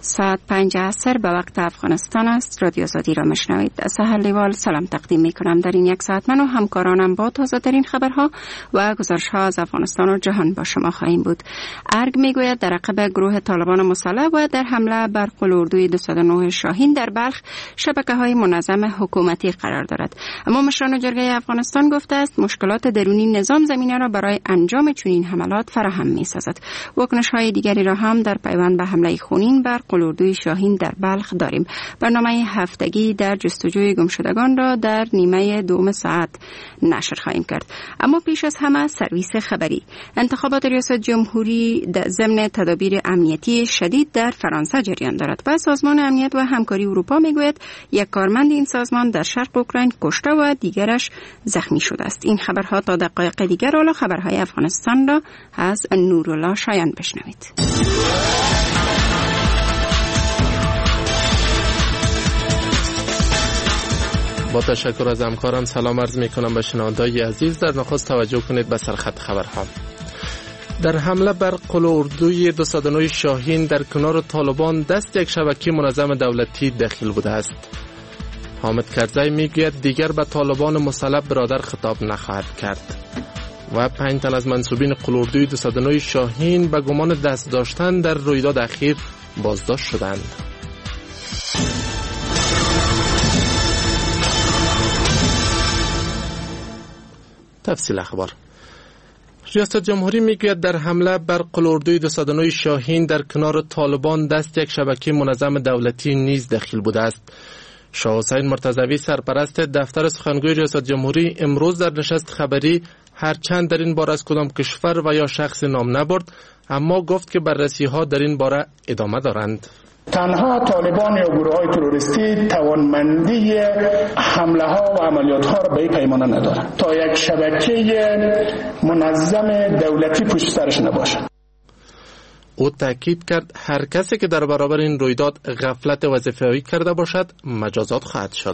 ساعت 5 عصر به وقت افغانستان است. رادیو آزادی را میشنوید. سهر لیوال سلام تقدیم می کنم. در این یک ساعت من و همکارانم با تازه ترین خبرها و گزارش ها از افغانستان و جهان با شما خواهیم بود. ارگ میگوید در عقب گروه طالبان مسلح و در حمله بر قلاردوی 209 شاهین در بلخ شبکه های منظم حکومتی قرار دارد. اما مشران جرگه افغانستان گفته است مشکلات درونی نظام زمینه را برای انجام چنین حملات فراهم می سازد. واکنش های دیگری را هم در پیوند به حمله خونین بر قلاردوی شاهین در بلخ داریم. برنامه هفتگی در جستجوی گمشدگان را در نیمه دوم ساعت نشر خواهیم کرد. اما پیش از همه سرویس خبری. انتخابات ریاست جمهوری ضمن تدابیر امنیتی شدید در فرانسه جریان دارد و سازمان امنیت و همکاری اروپا میگوید یک کارمند این سازمان در شرق اوکراین کشته و دیگرش زخمی شده است. این خبرها تا دقایق دیگر. حالا خبرهای افغانستان را از نورالله شایان بشنوید. با تشکر از همکارم سلام عرض می کنم به شنوندگان عزیز. در نخست توجه کنید به سرخط خبرها. در حمله بر قلاردوی 209 شاهین در کنار طالبان دست یک شبکه منظم دولتی دخیل بوده است. حامد کرزی میگوید دیگر به طالبان مسلح برادر خطاب نخواهد کرد. و 5 تن از منسوبین قلاردوی 209 شاهین به گمان دست داشتن در رویداد اخیر بازداشت شدند. تفصیل اخبار. ریاست جمهوری میگوید در حمله بر قلاردوی 209 شاهین در کنار طالبان دست یک شبکه منظم دولتی نیز دخیل بوده است. شاه حسین مرتضوی سرپرست دفتر سخنگوی ریاست جمهوری امروز در نشست خبری هرچند در این باره از کدام کشور و یا شخص نام نبرد، اما گفت که بررسی ها در این باره ادامه دارند. تنها طالبان یا گروه‌های تروریستی توانمندی حمله ها و عملیات ها را به این پیمانه ندارند تا یک شبکه منظم دولتی پشت سرش نباشد. او تاکید کرد هر کسی که در برابر این رویداد غفلت وظیفه‌ای کرده باشد مجازات خواهد شد.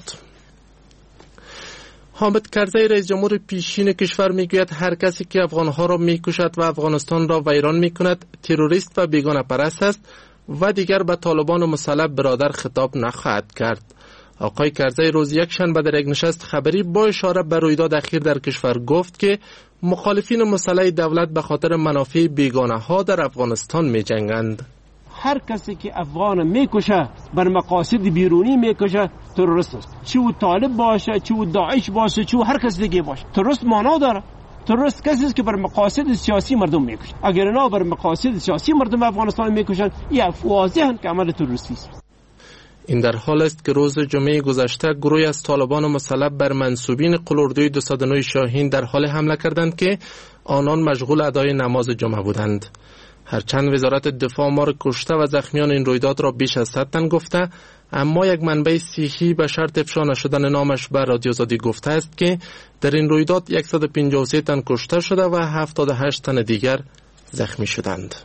حامد کرزی رئیس جمهور پیشین کشور میگوید هر کسی که افغانها را میکشد و افغانستان را ویران میکند تروریست و بیگانه پرست است و دیگر به طالبان مسلح برادر خطاب نخواهد کرد. آقای کرزی روز یکشنبه در یک نشست خبری با اشاره به رویداد اخیر در کشور گفت که مخالفین مسلح دولت به خاطر منافع بیگانه ها در افغانستان می جنگند. هر کسی که افغان میکشه بر مقاصد بیرونی میکشه تروریست است. چه او طالب باشه، چه او داعش باشه، چه او هر کس دیگه باشه. تروریست معنا داره. تروریست کسی است که بر مقاصد سیاسی مردم میکشه. اگر اینا بر مقاصد سیاسی مردم افغانستان میکشن، یا واضحاً که عمل تروریستی است. این در حال است که روز جمعه گذشته گروهی از طالبان مسلح بر منسوبین قلاردوی 209 شاهین در حال حمله کردند که آنان مشغول ادای نماز جمعه بودند. هرچند وزارت دفاع آمار کشته و زخمیان این رویداد را بیش از 100 تن گفته، اما یک منبع صحیحی به شرط افشا نشدن نامش به رادیو آزادی گفته است که در این رویداد 153 تن کشته شده و 78 تن دیگر زخمی شدند.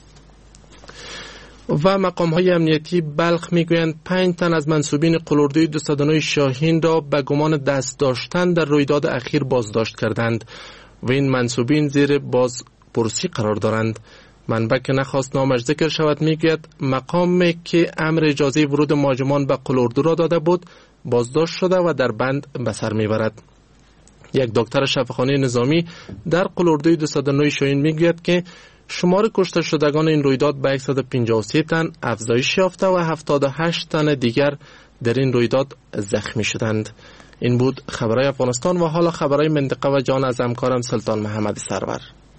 و مقام‌های امنیتی بلخ میگویند 5 تن از منسوبین قلاردوی 209 شاهین را به گمان دست داشتن در رویداد اخیر بازداشت کردند و این منسوبین زیر بازپرسی قرار دارند. منبع که نخواست نامش ذکر شود میگوید مقامی که امر اجازه ورود مهاجمان به قلاردو را داده بود بازداشت شده و در بند به سر میبرد. یک دکتر شفاخانه نظامی در قلاردوی 209 شاهین میگوید که شمار کشته شدگان این رویداد به 153 تن افزایش یافته و 78 تن دیگر در این رویداد زخمی شدند. این بود خبرهای افغانستان و حالا خبرهای منطقه و جهان از همکارم سلطان محمد سرور.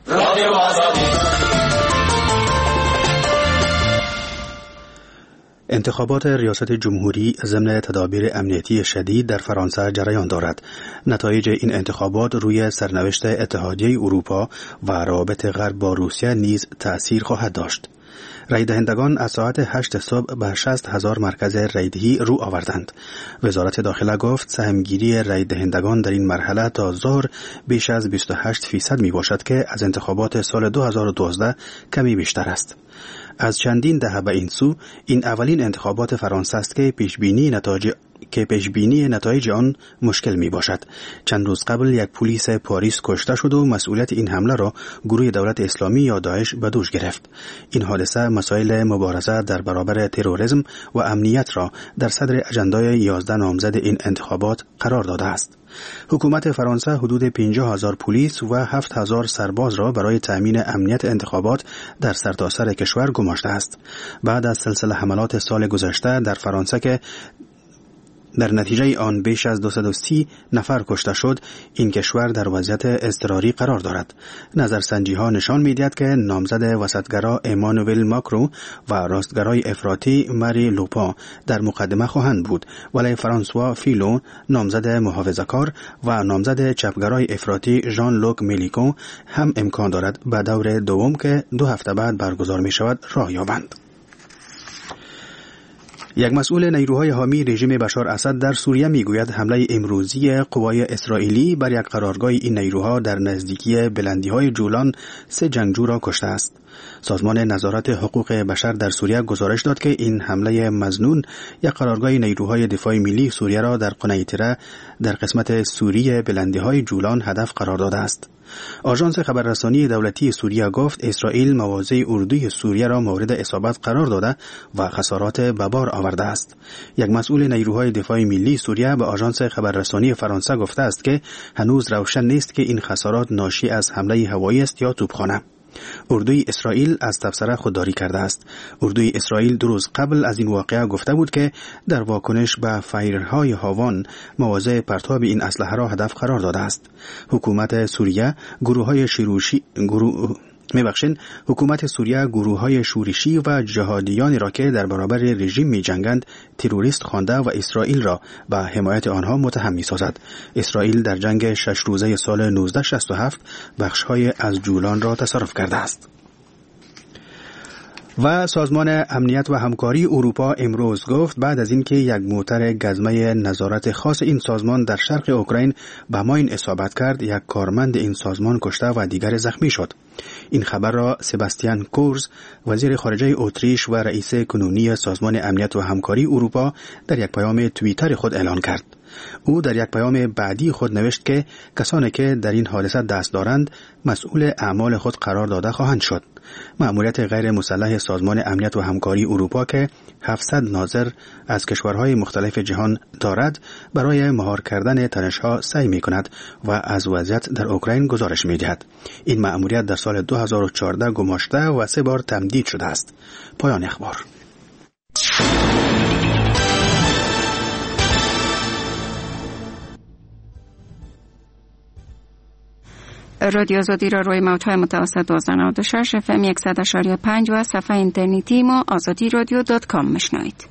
انتخابات ریاست جمهوری ضمن تدابیر امنیتی شدید در فرانسه جریان دارد. نتایج این انتخابات روی سرنوشت اتحادیه اروپا و روابط غرب با روسیه نیز تأثیر خواهد داشت. رای دهندگان از ساعت 8 صبح به 60,000 مرکز رایدهی رو آوردند. وزارت داخله گفت سهمگیری رای دهندگان در این مرحله تا ظهر بیش از 28% می باشد که از انتخابات سال 2012 کمی بیشتر است. از چندین دهه به این سو این اولین انتخابات فرانسه است که که پیشبینی نتایج آن مشکل می باشد. چند روز قبل یک پلیس پاریس کشته شد و مسئولیت این حمله را گروه دولت اسلامی یا داعش به دوش گرفت. این حادثه مسائل مبارزه در برابر تروریسم و امنیت را در صدر اجندای 11 نامزد این انتخابات قرار داده است. حکومت فرانسه حدود 50,000 پلیس و 7,000 سرباز را برای تأمین امنیت انتخابات در سرتاسر کشور گماشته است. بعد از سلسله حملات سال گذشته در فرانسه که در نتیجه آن بیش از 230 نفر کشته شد، این کشور در وضعیت اضطراری قرار دارد. نظرسنجی ها نشان می‌دهد که نامزد وسطگرا امانوئل ماکرون و راستگرای افراطی ماری لوپان در مقدمه خواهند بود، ولی فرانسوا فیلون نامزد محافظه‌کار و نامزد چپگرای افراطی ژان لوک میلیکون هم امکان دارد به دور دوم که 2 هفته بعد برگزار می‌شود راه یابند. یک مسئول نیروهای حامی رژیم بشار اسد در سوریه میگوید حمله امروزی قوای اسرائیلی بر یک قرارگاه این نیروها در نزدیکی بلندی‌های جولان 3 جنگجو را کشته است. سازمان نظارت حقوق بشر در سوریه گزارش داد که این حمله مظنون یک قرارگاه نیروهای دفاع ملی سوریه را در قنیطره در قسمت سوری بلندی‌های جولان هدف قرار داده است. آژانس خبررسانی دولتی سوریه گفت اسرائیل مواضع اردوی سوریه را مورد اصابت قرار داده و خسارات به بار آورده است. یک مسئول نیروهای دفاع ملی سوریه به آژانس خبررسانی فرانسه گفته است که هنوز روشن نیست که این خسارات ناشی از حمله هوایی است یا توپخانه. اردوی اسرائیل از تبصره خودداری کرده است. اردوی اسرائیل 2 روز قبل از این واقعه گفته بود که در واکنش به فایرهای هاوان مواضع پرتاب این اسلحه را هدف قرار داده است. حکومت سوریه گروه‌های شورشی و جهادیانی را که در برابر رژیم می‌جنگند تروریست خوانده و اسرائیل را به حمایت آنها متهم می‌سازد. اسرائیل در جنگ 6 روزه سال 1967 بخش‌های از جولان را تصرف کرده است. و سازمان امنیت و همکاری اروپا امروز گفت بعد از اینکه یک موتر گزمه نظارت خاص این سازمان در شرق اوکراین به ماین اصابت کرد، یک کارمند این سازمان کشته و دیگر زخمی شد. این خبر را سباستیان کورز، وزیر خارجه اتریش و رئیس کنونی سازمان امنیت و همکاری اروپا، در یک پیام توییتر خود اعلان کرد. او در یک پیام بعدی خود نوشت که کسانی که در این حادثه دست دارند مسئول اعمال خود قرار داده خواهند شد. مأموریت غیر مسلح سازمان امنیت و همکاری اروپا که 700 ناظر از کشورهای مختلف جهان دارد برای مهار کردن تنش‌ها سعی می‌کند و از وضعیت در اوکراین گزارش می‌دهد. این مأموریت در سال 2014 گماشته و 3 بار تمدید شده است. پایان اخبار. رادیو آزادی را روی موج‌های متوسط 1296 FM 100.5 و صفحه اینترنتی ما azadiradio.com میشنوید.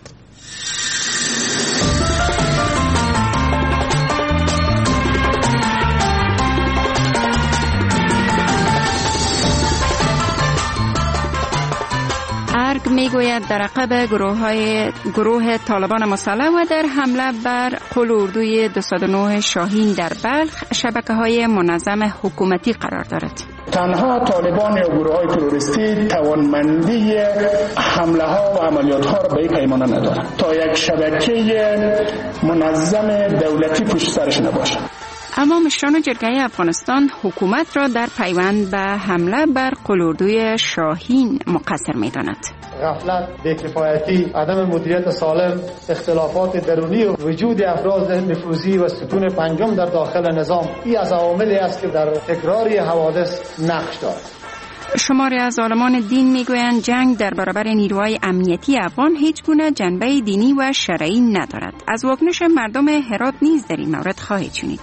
ارگ میگوید در عقب گروه طالبان مسلح و در حمله بر قل اردوی 209 شاهین در بلخ شبکه‌های منظم حکومتی قرار دارد. تنها طالبان یا گروه‌های تروریستی توانمندی حمله ها و عملیات ها را به پیمانه ندارند تا یک شبکه منظم دولتی پشت سرش نباشه. اما مشران جرگه افغانستان حکومت را در پیوند به حمله بر قل اردوی شاهین مقصر می‌داند. غفلت، بی‌کفایتی، عدم مدیریت سالم، اختلافات درونی و وجود افراد نفوذی و ستون پنجم در داخل نظام، این از عواملی است که در تکراری حوادث نقش دارد. شماری از عالمان دین میگویند جنگ در برابر نیروهای امنیتی افغان هیچ گونه جنبه دینی و شرعی ندارد. از واکنش مردم هرات نیز در این مورد خواهید شنید.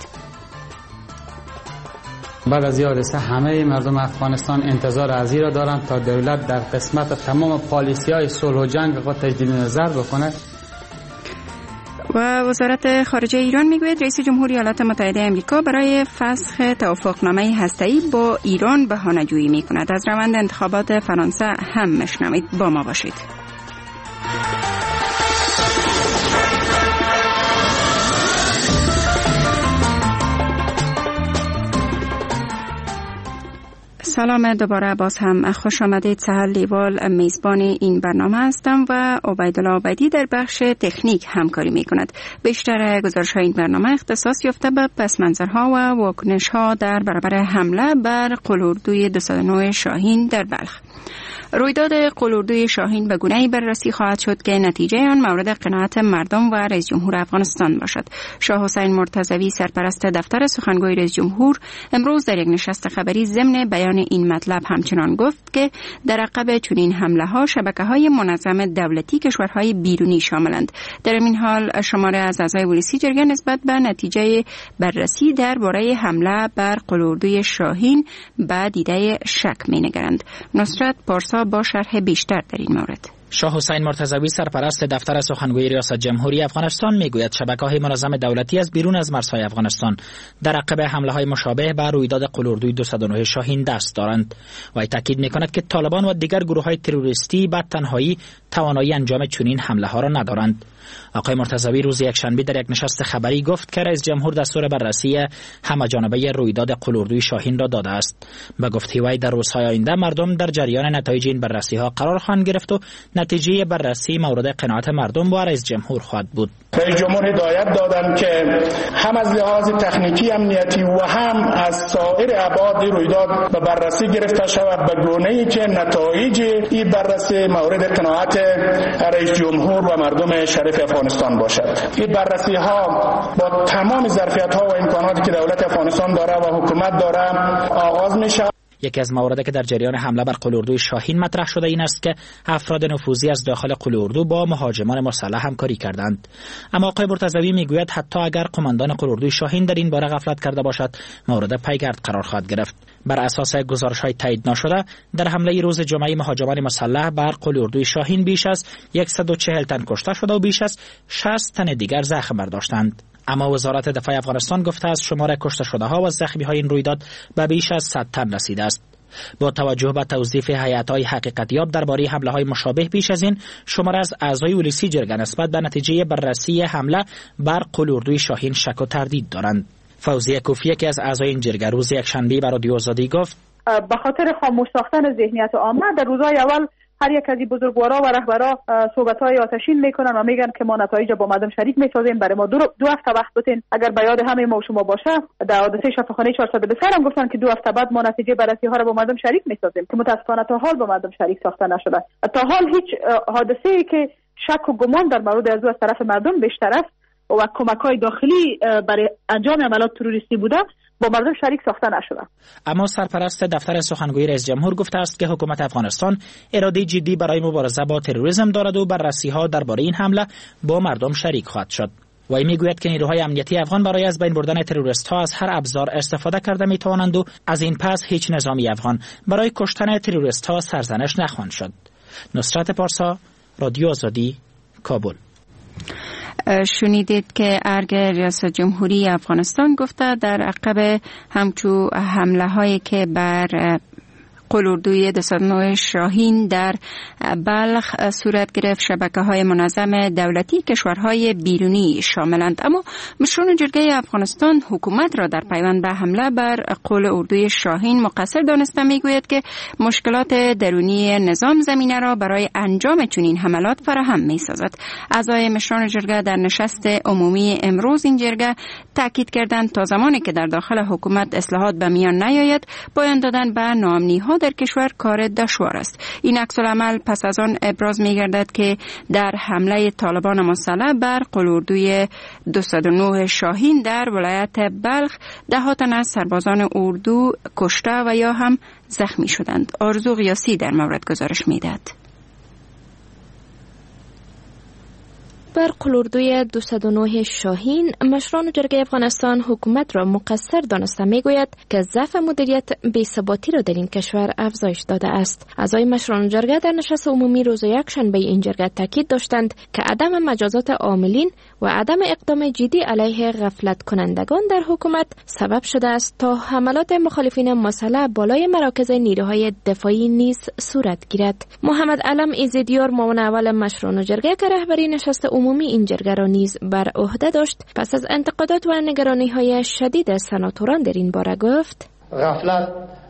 بعد از حادثه همه مردم افغانستان انتظار از این را دارند تا دولت در قسمت تمام پالیسی‌های صلح و جنگ خود تجدید نظر بکنه. و وزارت خارجه ایران میگوید رئیس جمهور ایالات متحده آمریکا برای فسخ توافقنامه هسته‌ای با ایران بهانه‌جویی میکند. از روند انتخابات فرانسه هم میشنوید. با ما باشید. سلام دوباره، باز هم خوش آمدید. سهر لیوال میزبان این برنامه هستم و عبیدالله عبیدی در بخش تکنیک همکاری می کند. بیشتر گزارش های این برنامه اختصاص یافته به پس منظرها و واکنش ها در برابر حمله بر قلاردوی 209 شاهین در بلخ. رویداد قلاردوی شاهین به گونه‌ای بررسی خواهد شد که نتیجه آن مورد قناعت مردم و رئیس جمهور افغانستان باشد. شاه حسین مرتضوی سرپرست دفتر سخنگوی رئیس جمهور امروز در یک نشست خبری ضمن بیان این مطلب همچنان گفت که در عقب چنین حمله‌ها شبکه‌های منظم دولتی کشورهای بیرونی شاملند. در این حال شماره از اعضای پلیسی جرگه نسبت به نتیجه بررسی درباره حمله بر قلاردوی شاهین به دیده شک می‌نگرند. نصرت پارسا با شرح بیشتر در این مورد. شاه حسین مرتضوی سرپرست دفتر سخنگوی ریاست جمهوری افغانستان میگوید شبکه‌های منظم دولتی از بیرون از مرزهای افغانستان در عقب حمله‌های مشابه به رویداد قلاردوی 209 شاهین دست دارند و تاکید می‌کند که طالبان و دیگر گروه‌های تروریستی به تنهایی توانایی انجام چنین حمله‌ها را ندارند. آقای مرتضوی روز یکشنبه در یک نشست خبری گفت که رئیس جمهور دستور بررسی همه‌جانبه رویداد قلاردوی شاهین را داده است. به گفته وی در روزهای آینده مردم در جریان نتایج این بررسی‌ها قرار خواهند گرفت و نتیجه بررسی مورد قناعت مردم با رئیس جمهور خواهد بود. رئیس جمهور هدایت دادند که هم از لحاظ تکنیکی امنیتی و هم از سایر ابعاد رویداد به بررسی گرفته شود به گونه‌ای که نتایج این بررسی مورد قناعت رئیس جمهور و مردم شریف افغانستان باشد. این بررسی ها با تمام ظرفیت ها و امکاناتی که دولت افغانستان داره و حکومت داره آغاز می شود. یکی از مواردی که در جریان حمله بر قلاردوی شاهین مطرح شده این است که افراد نفوذی از داخل قلاردو با مهاجمان مسلح همکاری کردند. اما آقای مرتضوی میگوید حتی اگر قماندان قلاردوی شاهین در این باره غفلت کرده باشد مورد پیگرد قرار خواهد گرفت. بر اساس گزارش‌های تایید نشده در حمله روز جمعه مهاجمان مسلح بر قلاردوی شاهین بیش از 140 تن کشته شده و بیش از 60 تن دیگر زخم برداشتند. اما وزارت دفاع افغانستان گفته است شمار کشته شده ها و زخمی های این رویداد به بیش از 100 تن رسیده است. با توجه به توصیف هیئت‌های حقیقتیاب درباره حمله‌های مشابه پیش از این، شمار از اعضای پلیسی جرگه نسبت به نتیجه بررسی حمله بر قلاردوی شاهین شک و تردید دارند. فوزیه کوفی که از اعضای این جرگه روز یکشنبه بر رادیو آزادی گفت به خاطر خاموش ساختن ذهنیت عامه در روزهای اول هر یک از این بزرگوارا و رهبرا صحبت‌های آتشین میکنن و میگن که ما نتایج با مردم شریک میسازیم. برای ما دو هفته وقت بتین. اگر به یاد همه ما و شما باشه در حادثه شفاخانه 400 بسر هم گفتن که 2 هفته بعد ما نتیجه بررسی ها رو با مردم شریک میسازیم که متاسفانه تا حال با مردم شریک ساخته نشده. تا حال هیچ حادثه‌ای که شک و گمان در مورد از طرف مردم بیشتر است و کمک‌های داخلی برای انجام عملیات تروریستی بوده با مردم شریک ساخته نشده. اما سرپرست دفتر سخنگوی رئیس جمهور گفته است که حکومت افغانستان اراده جدی برای مبارزه با تروریسم دارد و بررسی‌ها درباره این حمله با مردم شریک خواهد شد. وی میگوید که نیروهای امنیتی افغان برای از بین بردن تروریست‌ها از هر ابزار استفاده کرده میتوانند و از این پس هیچ نظامی افغان برای کشتن تروریست‌ها سرزنش نخواهد شد. نصرت پارسا، رادیو آزادی، کابل. شنیدید که ارگ ریاست جمهوری افغانستان گفته در عقب همچو حمله هایی که بر قلاردوی 209 شاهین در بلخ صورت گرفت شبکه‌های منظم دولتی کشورهای بیرونی شاملند. اما مشران جرگه افغانستان حکومت را در پیوند به حمله بر قلاردوی شاهین مقصر دانسته میگوید که مشکلات درونی نظام زمینه را برای انجام چنین حملات فراهم میسازد. اعضای مشران جرگه در نشست عمومی امروز این جرگه تاکید کردند تا زمانی که در داخل حکومت اصلاحات به میان نیاید پایان دادن به ناامنی‌ها در کشور کار دشوار است. این عکس العمل پس از آن ابراز می‌گردد که در حمله طالبان مسلح بر قلاردوی 209 شاهین در ولایت بلخ ده‌ها تن از سربازان اردو کشته و یا هم زخمی شدند. آرزو قیاسی در مورد گزارش می‌دهد. بر قلاردوی 209 شاهین مشران جرگه افغانستان حکومت را مقصر دانسته میگوید که ضعف مدیریت بی‌ثباتی را در این کشور افزایش داده است. اعضای مشران جرگه در نشست عمومی روز یکشنبه این جرگه تاکید داشتند که عدم مجازات عاملین و عدم اقدام جدی علیه غفلت کنندگان در حکومت سبب شده است تا حملات مخالفین مسلح بالای مراکز نیروهای دفاعی نیز صورت گیرد. محمد علم ایزدیار معاون اول مشران جرگه که رهبری نشست عمومی این جرگه را نیز بر عهده داشت پس از انتقادات و نگرانی‌های شدید سناتوران در این باره گفت غفلت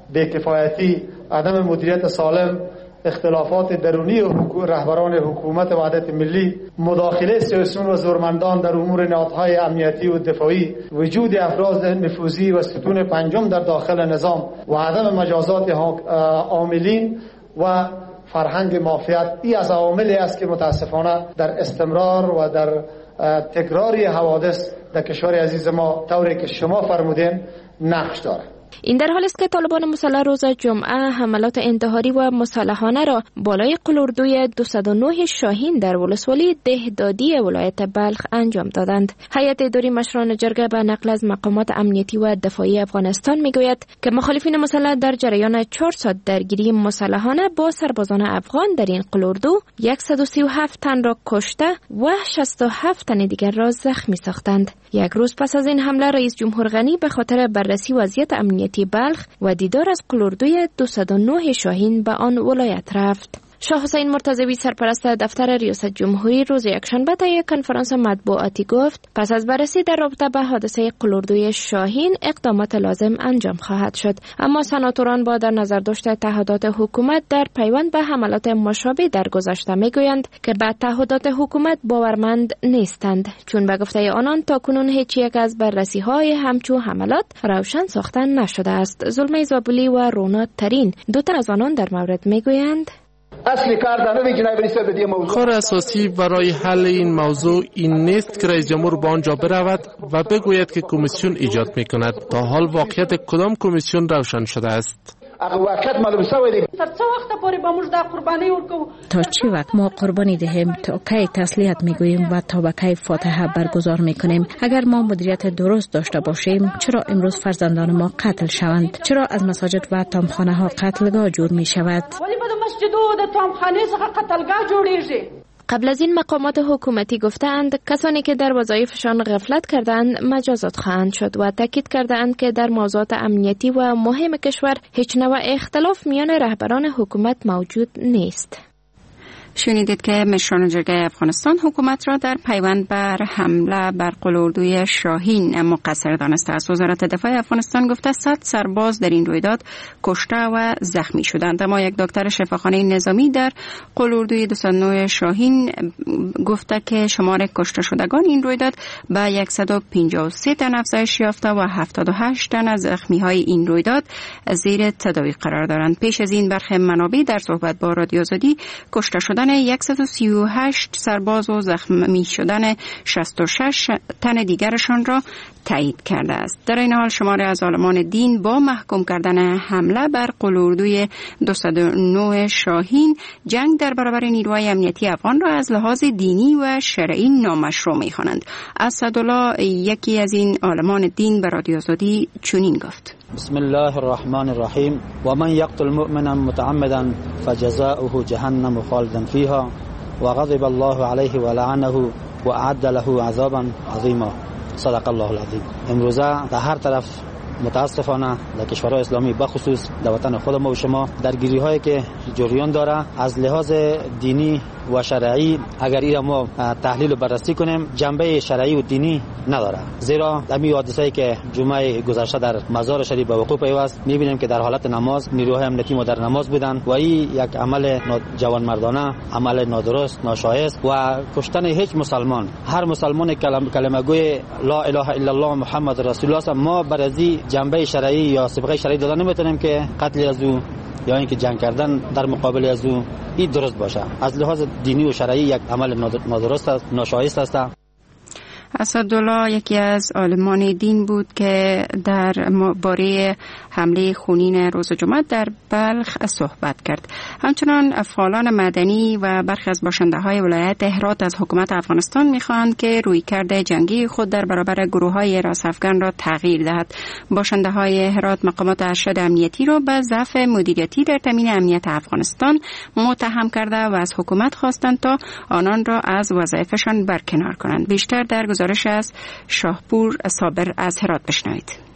بی‌کفایتی، عدم مدیریت سالم، اختلافات درونی رهبران حکومت وحدت ملی، مداخله سیاسیون و زورمندان در امور نهادهای امنیتی و دفاعی، وجود افراد نفوذی و ستون پنجم در داخل نظام و عدم مجازات عاملین و فرهنگ مافیات، این از عواملی است که متاسفانه در استمرار و در تکراری حوادث در کشور عزیز ما طوری که شما فرمودین نقش دارد. این در حالی است که طالبان مسلح روز جمعه حملات انتحاری و مسلحانه را بالای قلوردوی 209 شاهین در ولسوالی دهدادی ولایت بلخ انجام دادند. هیئت اداری مشران جرگه به نقل از مقامات امنیتی و دفاعی افغانستان میگوید که مخالفین مسلح در جریان 4 ساعت درگیری مسلحانه با سربازان افغان در این قلوردو 137 تن را کشته و 67 تن دیگر را زخمی ساختند. یک روز پس از این حمله رئیس جمهور غنی به خاطر بررسی وضعیت امنیتی بلخ و دیدار از قلوردوی 209 شاهین به آن ولایت رفت. شاه حسین مرتضوی سرپرست دفتر ریاست جمهوری روز یکشنبه در یک کنفرانس مطبوعاتی گفت پس از بررسی در رابطه به حادثه قلوردوی شاهین اقدامات لازم انجام خواهد شد، اما سناتوران با در نظر داشت تعهدات حکومت در پیوند به حملات مشابه در گذشته میگویند که به تعهدات حکومت باورمند نیستند، چون به گفته آنان تاکنون هیچ یک از بررسی های همچو حملات روشن ساخته نشده است. زلمه زابلی و رونا ترین دو تن از آنان در مورد میگویند کار اساسی برای حل این موضوع این نیست که رئیس جمهور به آنجا برود و بگوید که کمیسیون ایجاد میکند. تا حال واقعیت کدام کمیسیون روشن شده است؟ تا چی وقت ما قربانی دهیم؟ تا کی تسلیت میگوییم و تا به کی فاتحه برگزار میکنیم؟ اگر ما مدیریت درست داشته باشیم، چرا امروز فرزندان ما قتل شوند؟ چرا از مساجد و تامخانه ها قتلگاه جور می شود؟ قبل از این مقامات حکومتی گفتند کسانی که در وظایفشان غفلت کردند مجازات خواهند شد و تاکید کردند که در موضوعات امنیتی و مهم کشور هیچ نوع اختلاف میان رهبران حکومت موجود نیست. شنیدید که مشران جرگه افغانستان حکومت را در پیوند بر حمله بر قلوردوی شاهین مقصر دانسته است. وزارت دفاع افغانستان گفته 100 سرباز در این رویداد کشته و زخمی شدند، اما یک دکتر شفاخانه نظامی در قلوردوی 209 شاهین گفته که شمار کشته شدگان این رویداد به 153 تن افزایش یافته و 78 تن از زخمی‌های این رویداد زیر تداوی قرار دارند. پیش از این برخی منابع در صحبت با رادیو آزادی کشته شدن 138 سرباز و زخمی شدن 66 تن دیگرشان را تایید کرده است. در این حال شماری از عالمان دین با محکوم کردن حمله بر قلوردوی 209 شاهین جنگ در برابر نیروهای امنیتی افغان را از لحاظ دینی و شرعی نامشروع می‌خوانند. اسدالله یکی از این عالمان دین به رادیو آزادی چنین گفت: بسم الله الرحمن الرحیم و من یقتل مؤمنا متعمدا فجزاؤه جهنم خالدا فيها وغضب الله عليه ولعنه واعد له عذابا عظیما. صدق الله العظیم. امروزه در هر طرف متاسفانه در کشورهای اسلامی بخصوص در وطن خود ما و شما درگیری هایی که جریان داره از لحاظ دینی و شرعی اگر این ما تحلیل و بررسی کنیم جنبه شرعی و دینی نداره، زیرا همین حادثه‌ای که جمعه گذشته در مزار شریف به وقوع پیوست می‌بینیم که در حالت نماز نیروهای امنیتی ما در نماز بودند و این یک عمل جوانمردانه، عمل نادرست، ناشایست و کشتن هیچ مسلمان، هر مسلمان کلمه گوی لا اله الا الله محمد رسول الله، ما برای جنبه شرعی یا سابقه شرعی دادن نمیتونیم که قتل از او یا اینکه جنگ کردن در مقابل از او این درست باشه. از لحاظ دینی و شرعی یک عمل نادرست است، ناشایست است. اسدالله یکی از عالمان دین بود که در باره حمله خونین روز جمعه در بلخ صحبت کرد. همچنان فعالان مدنی و برخی از باشنده‌های ولایت هرات از حکومت افغانستان می‌خواهند که رویکرد جنگی خود در برابر گروه‌های راس‌افغان را تغییر دهد. باشنده‌های هرات مقامات ارشد امنیتی را به ضعف مدیریتی در تامین امنیت افغانستان متهم کرده و از حکومت خواستند تا آنان را از وظایفشان برکنار کنند. بیشتر در گزارش از شاهپور صابر از هرات بشنوید.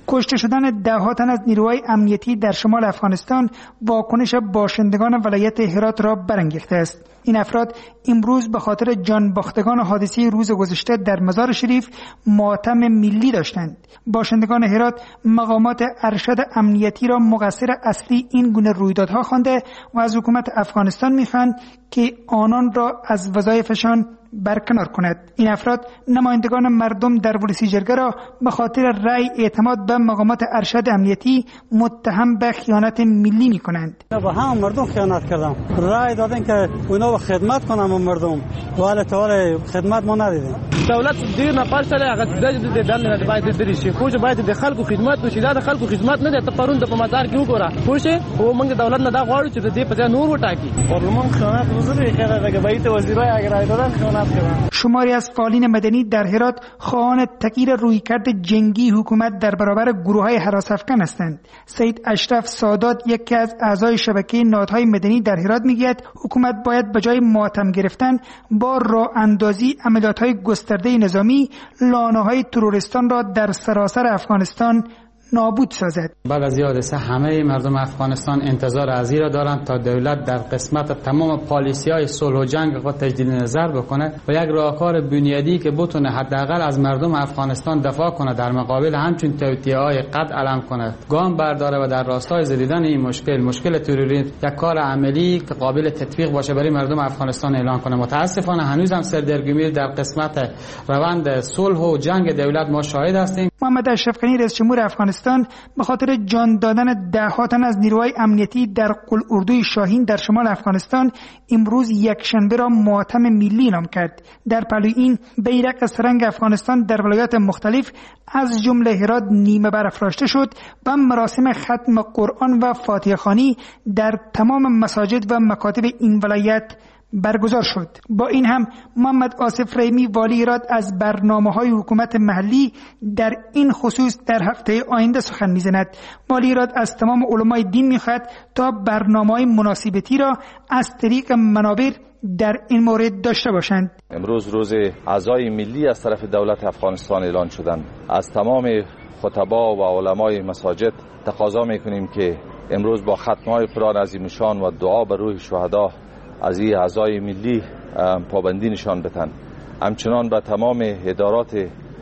کشته شدن ده‌ها تن از نیروهای امنیتی در شمال افغانستان واکنش باشندگان ولایت هرات را برانگیخته است. این افراد امروز به خاطر جان باختگان حادثه روز گذشته در مزار شریف ماتم ملی داشتند. باشندگان هرات مقامات ارشد امنیتی را مقصر اصلی این گونه رویدادها خوانده و از حکومت افغانستان می‌خواهند که آنان را از وظایفشان برکنار کند. این افراد نمایندگان مردم در ولسی جرگه را به خاطر رأی اعتماد به مقامات ارشد امنیتی متهم به خیانت ملی می‌کنند. با هم مردم خیانت کردم. رأی دادن که اونا خدمت کنم مردم، ولی طور خدمت ما ندیدیم. دولت دیر نفر سره هغه د دل باید درې شي، خو باید د خلکو خدمت وشي. دا د خلکو خدمت نه ده. ته پرون د په مزار کې وګوره، خو شه او موږ دولت نه دا غواړو چې د دې په ځای نور وټاکي. پارلمان خیانت وزیر کړه، دغه باید وزیرای اگر رأی دادن خیانت کردن. شماری از فعالین مدنی در هرات خواهان تغییر رویکرد جنگی حکومت در برابر گروه‌های هراس افکن هستند. سید اشرف سادات، یکی از اعضای شبکه نهادهای مدنی در هرات، میگوید حکومت باید به جای ماتم گرفتن با راه اندازی عملیات‌های گسترده نظامی لانه‌های تروریستان را در سراسر افغانستان نابود سازد. بعد از حادثه همه مردم افغانستان انتظار از این را دارند تا دولت در قسمت تمام پالیسی‌های صلح و جنگ خود تجدید نظر بکنه و یک راهکار بنیادی که بتونه حداقل از مردم افغانستان دفاع کنه در مقابل همچین توطئه‌های قد علم کنه، گام برداره و در راستای زدیدن این مشکل تروریسم یک کار عملی که قابل تطبیق باشه برای مردم افغانستان اعلان کنه. متاسفانه هنوز هم سردرگمی در قسمت روند صلح و جنگ دولت ما شاهد هستیم. محمد اشرف غنی، رئیس جمهور افغانستان، به خاطر جان دادن ده‌ها تن از نیروهای امنیتی در قلاردوی شاهین در شمال افغانستان امروز یکشنبه را ماتم ملی اعلام کرد. در پهلوی این بیرق سرنگ افغانستان در ولایات مختلف از جمله هرات نیمه برافراشته شد و مراسم ختم قرآن و فاتحه خوانی در تمام مساجد و مکاتب این ولایت برگزار شد. با این هم محمد آصف رحیمی والی هرات از برنامه‌های حکومت محلی در این خصوص در هفته آینده سخن می‌زند. والی هرات از تمام علمای دین می‌خواهد تا برنامه‌های مناسبتی را از طریق منابر در این مورد داشته باشند. امروز روز اعضای ملی از طرف دولت افغانستان اعلان شدند. از تمام خطبا و علمای مساجد تقاضا می‌کنیم که امروز با ختم‌های قرآن عظیم شان و دعا بر روح شهدا از این اعضای ملی پابندی نشان بدن. همچنان به تمام ادارات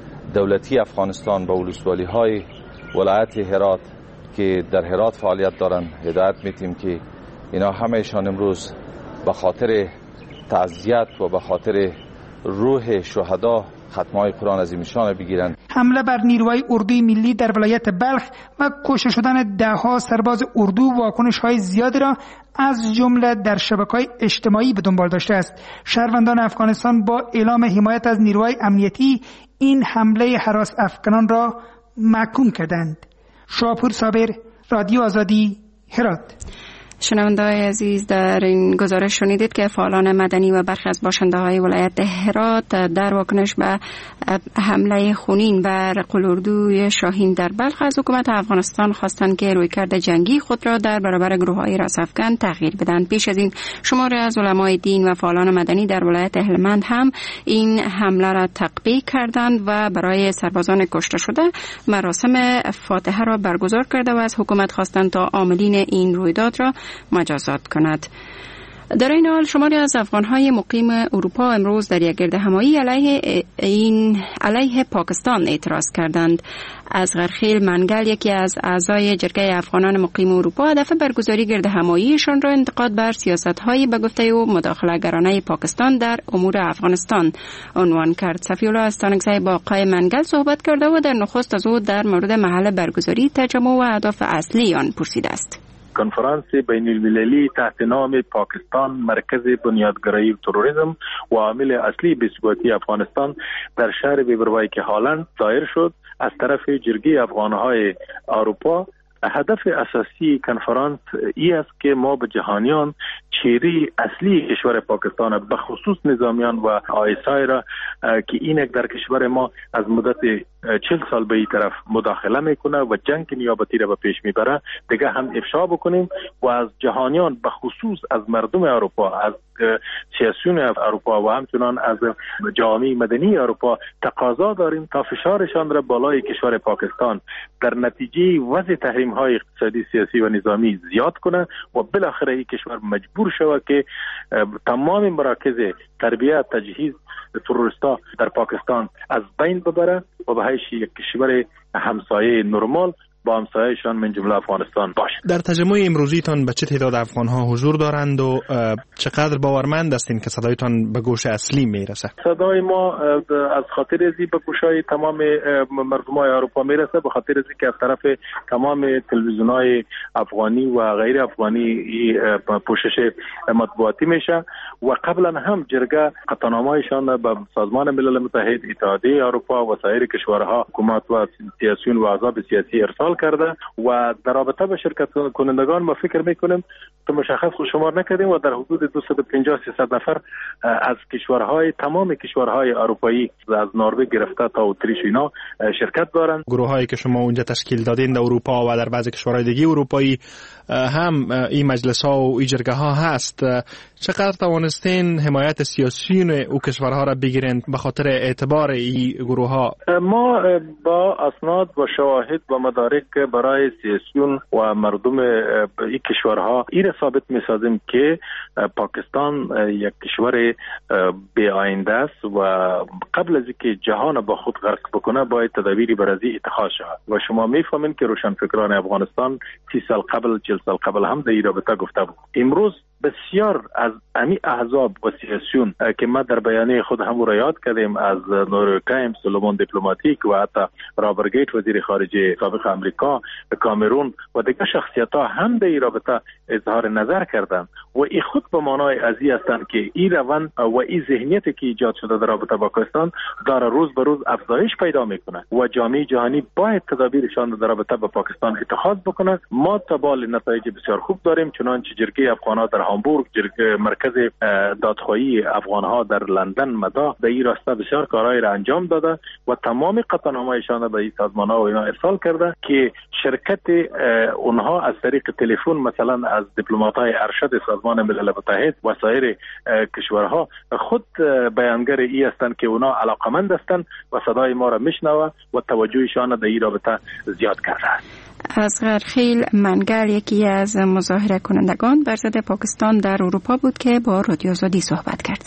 دولتی افغانستان و ولسوالی‌های ولایت هرات که در هرات فعالیت دارند هدایت میتیم که اینا همهشان امروز به خاطر تعزیت و به خاطر روح شهدا ختم‌های قرآن عظیم شان بگیرند. حمله بر نیروهای اردوی ملی در ولایت بلخ و کشته شدن ده‌ها سرباز اردو واکنش‌های زیادی را از جمله در شبکه‌های اجتماعی به دنبال داشته است. شهروندان افغانستان با اعلام حمایت از نیروهای امنیتی این حمله هراس افکنان را محکوم کردند. شاپور صابر، رادیو آزادی، هرات. شنونده‌های عزیز، در این گزارش شنیدید که فعالان مدنی و برخی از باشنده‌های ولایت هرات در واکنش به حمله خونین بر قلاردوی شاهین در بلخ از حکومت افغانستان خواستند که رویکرد جنگی خود را در برابر گروه‌های راس‌افکن تغییر بدهند. پیش از این شماری از علمای دین و فعالان مدنی در ولایت هلمند هم این حمله را تقبیح کردند و برای سربازان کشته شده مراسم فاتحه را برگزار کرده و از حکومت خواستند تا عاملین این رویداد را مجازات کند. در این حال شماری از افغان‌های مقیم اروپا امروز در یک گردهمایی علیه پاکستان اعتراض کردند. از غرخیل منگل، یکی از اعضای جرگه افغانان مقیم اروپا، هدف برگزاری گردهماییشان را انتقاد بر سیاست‌های به گفته او مداخله‌گرانه پاکستان در امور افغانستان عنوان کرد. صفی‌الله استانکزی با آقای منگل صحبت کرده و در نخست از او در مورد محل برگزاری تجمع و اهداف اصلی آن پرسیده است. کنفرانس بین المللی تحت نام پاکستان مرکز بنیادگرایی و تروریسم و عامل اصلی بی‌ثباتی افغانستان در شهر بیبروایک هالند دایر شد از طرف جرگه افغانهای اروپا. هدف اساسی کنفرانس ای است که ما به جهانیان چهره اصلی کشور پاکستان به خصوص نظامیان و آیسای را که اینک در کشور ما از مدت 40 سال به این طرف مداخله میکنه و جنگ نیابتی را به پیش میبره، دیگه هم افشا بکنیم و از جهانیان به خصوص از مردم اروپا، از سیاسیون اروپا و همچنان از جامعه مدنی اروپا تقاضا داریم تا فشارشان را بالای کشور پاکستان در نتیجه وضع تحریم های اقتصادی، سیاسی و نظامی زیاد کنه و بالاخره این کشور مجبور شود که تمام مراکز تربیت تجهیز تروریستا در پاکستان از بین ببره و به حیث یک کشور همسایه نرمال با همسایه‌شان من جمله افغانستان باشه. در تجمع امروزیتان به چه تعداد افغان‌ها حضور دارند و چقدر باورمند هستین که صدایتان به گوش اصلی میرسه؟ صدای ما از خاطر ازی به گوشای تمام مردمای اروپا میرسه، به خاطر ازی که از طرف تمام تلویزیون‌های افغانی و غیر افغانی پوشش مطبوعاتی میشه و قبلا هم جرگه قطعنامه‌شان به سازمان ملل متحد، اتحادیه اروپا و سایر کشورها، حکومت و سیاسیون و احزاب سیاسی ارسال کرده و در رابطه با شرکت کنندگان ما فکر میکنیم که مشخص خود شمار نکردیم و در حدود 250-300 نفر از کشورهای تمام کشورهای اروپایی از نروژ گرفته تا اتریش اینا شرکت دارند. گروهایی که شما اونجا تشکیل دادین در اروپا و در بعضی کشورهای دیگه اروپایی هم این مجلس ها و این جرگه ها هست، چقدر توانستین حمایت سیاسیون او کشورها را بگیرند به خاطر اعتبار این گروه ها؟ ما با اسناد و شواهد و مدارک برای سیاسیون و مردم این کشورها این ثابت می‌سازیم که پاکستان یک کشور بی آینده است و قبل از اینکه جهان با خود غرق بکنه باید تدابیری برای اتخاذ شود و شما می‌فهمید که روشنفکران افغانستان 30 سال قبل 40 سال قبل هم در این رابطه گفته بود. امروز بسیار از امی احزاب و سیاسیون که ما در بیانیه خود هم را یاد کردیم، از نورکایم، سلمان دیپلماتیک و حتی رابرت گیت وزیر خارجه سابق امریکا، کامرون و دیگر شخصیت‌ها هم در این رابطه اظهار نظر کردند و این خود به معنای ازی هستند که این روند و این ذهنیتی که ایجاد شده در رابطه با پاکستان داره روز به روز افزایش پیدا میکنه و جامعه جهانی باید تدابیرشان در رابطه با پاکستان اتخاذ بکنه. ما تبال نتایج بسیار خوب داریم، چنانچه جرگه افغان‌ها در هامبورگ، مرکز دادخواهی افغان‌ها در لندن مدا به این راسته بسیار کارهای را انجام داده و تمام قطعنامه‌شان به این سازمان‌ها و اینا ارسال کرده که شرکت اونها از طریق تلفن مثلا از دیپلمات‌های ارشد سازمان ملل متحد و سایر کشورها خود بیانگر ای هستند که اونها علاقمند هستند و صدای ما را میشنوه و توجهشان در این رابطه زیاد کرده است. اصغر خیل منگل یکی از مظاهره کنندگان بر ضد پاکستان در اروپا بود که با رادیو آزادی صحبت کرد.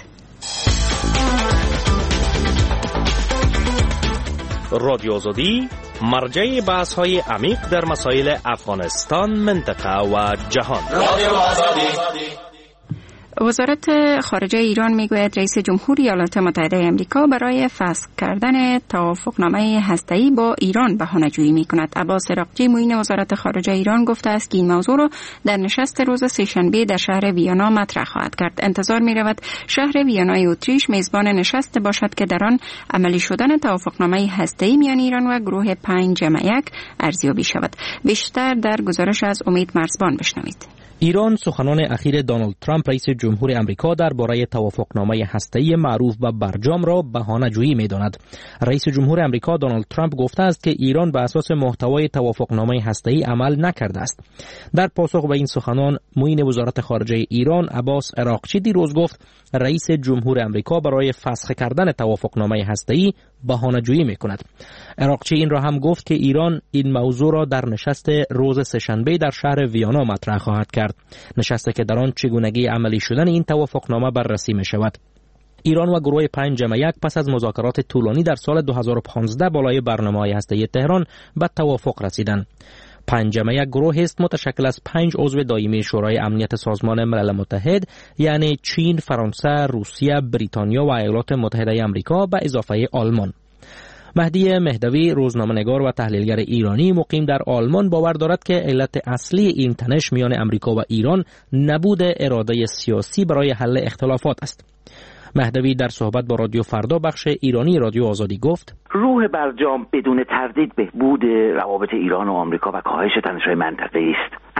رادیو آزادی مرجع بحث‌های عمیق در مسائل افغانستان، منطقه و جهان. رادیو آزادی. وزارت خارجه ایران میگوید رئیس جمهور ایالات متحده آمریکا برای فسخ کردن توافقنامه هسته‌ای با ایران بهانه‌جویی می‌کند. عباس عراقچی معین وزارت خارجه ایران گفته است که این موضوع را در نشست روز سه‌شنبه در شهر ویانا مطرح خواهد کرد. انتظار می‌رود شهر ویانای اتریش میزبان نشست باشد که در آن عملی شدن توافقنامه هسته‌ای میان ایران و گروه 5+1 ارزیابی شود. بیشتر در گزارش از امید مرزبان بشنوید. ایران سخنان اخیر دونالد ترامپ رئیس جمهور آمریکا درباره توافقنامه هسته‌ای معروف به برجام را بهانه‌جویی می‌داند. رئیس جمهور آمریکا دونالد ترامپ گفته است که ایران بر اساس محتوای توافقنامه هسته‌ای عمل نکرده است. در پاسخ به این سخنان معین وزارت خارجه ایران عباس عراقچی دیروز گفت رئیس جمهور آمریکا برای فسخ کردن توافقنامه هسته‌ای بهانه‌جویی می‌کند. عراقچی این را هم گفت که ایران این موضوع را در نشست روز سه‌شنبه در شهر ویانا مطرح خواهد کرد، نشستی که در آن چگونگی عملی شدن این توافقنامه بررسی می شود. ایران و گروه 5+1 پس از مذاکرات طولانی در سال 2015 بالای برنامه‌های هسته‌ای تهران به توافق رسیدند. 5+1 گروه است متشکل از 5 عضو دائمی شورای امنیت سازمان ملل متحد، یعنی چین، فرانسه، روسیه، بریتانیا و ایالات متحده آمریکا به اضافه آلمان. مهدی مهدوی روزنامه‌نگار و تحلیلگر ایرانی مقیم در آلمان باور دارد که علت اصلی این تنش میان آمریکا و ایران نبود اراده سیاسی برای حل اختلافات است. مهدوی در صحبت با رادیو فردا بخش ایرانی رادیو آزادی گفت روح برجام بدون تردید بهبود روابط ایران و آمریکا و کاهش تنش‌های منطقه‌ای است.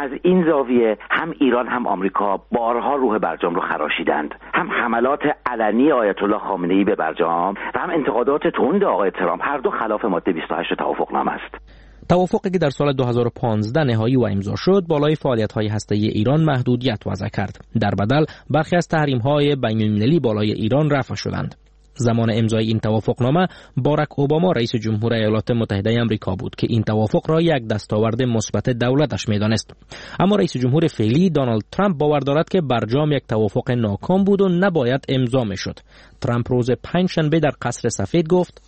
از این زاویه هم ایران هم آمریکا بارها روح برجام رو خراشیدند، هم حملات علنی آیت الله خامنه‌ای به برجام و هم انتقادات تند آقای ترامپ، هر دو خلاف ماده 28 توافقنامه است. توافقی که در سال 2015 نهایی و امضا شد، بالای فعالیت‌های هسته‌ای ایران محدودیت وضع کرد. در بدل برخی از تحریم‌های بین‌المللی بالای ایران رفع شدند. زمان امضای این توافقنامه باراک اوباما رئیس جمهور ایالات متحده آمریکا بود که این توافق را یک دستاورد مثبت دولتش می‌دانست. اما رئیس جمهور فعلی دونالد ترامپ باور دارد که برجام یک توافق ناکام بود و نباید امضا می‌شد. ترامپ روز پنجشنبه در قصر سفید گفت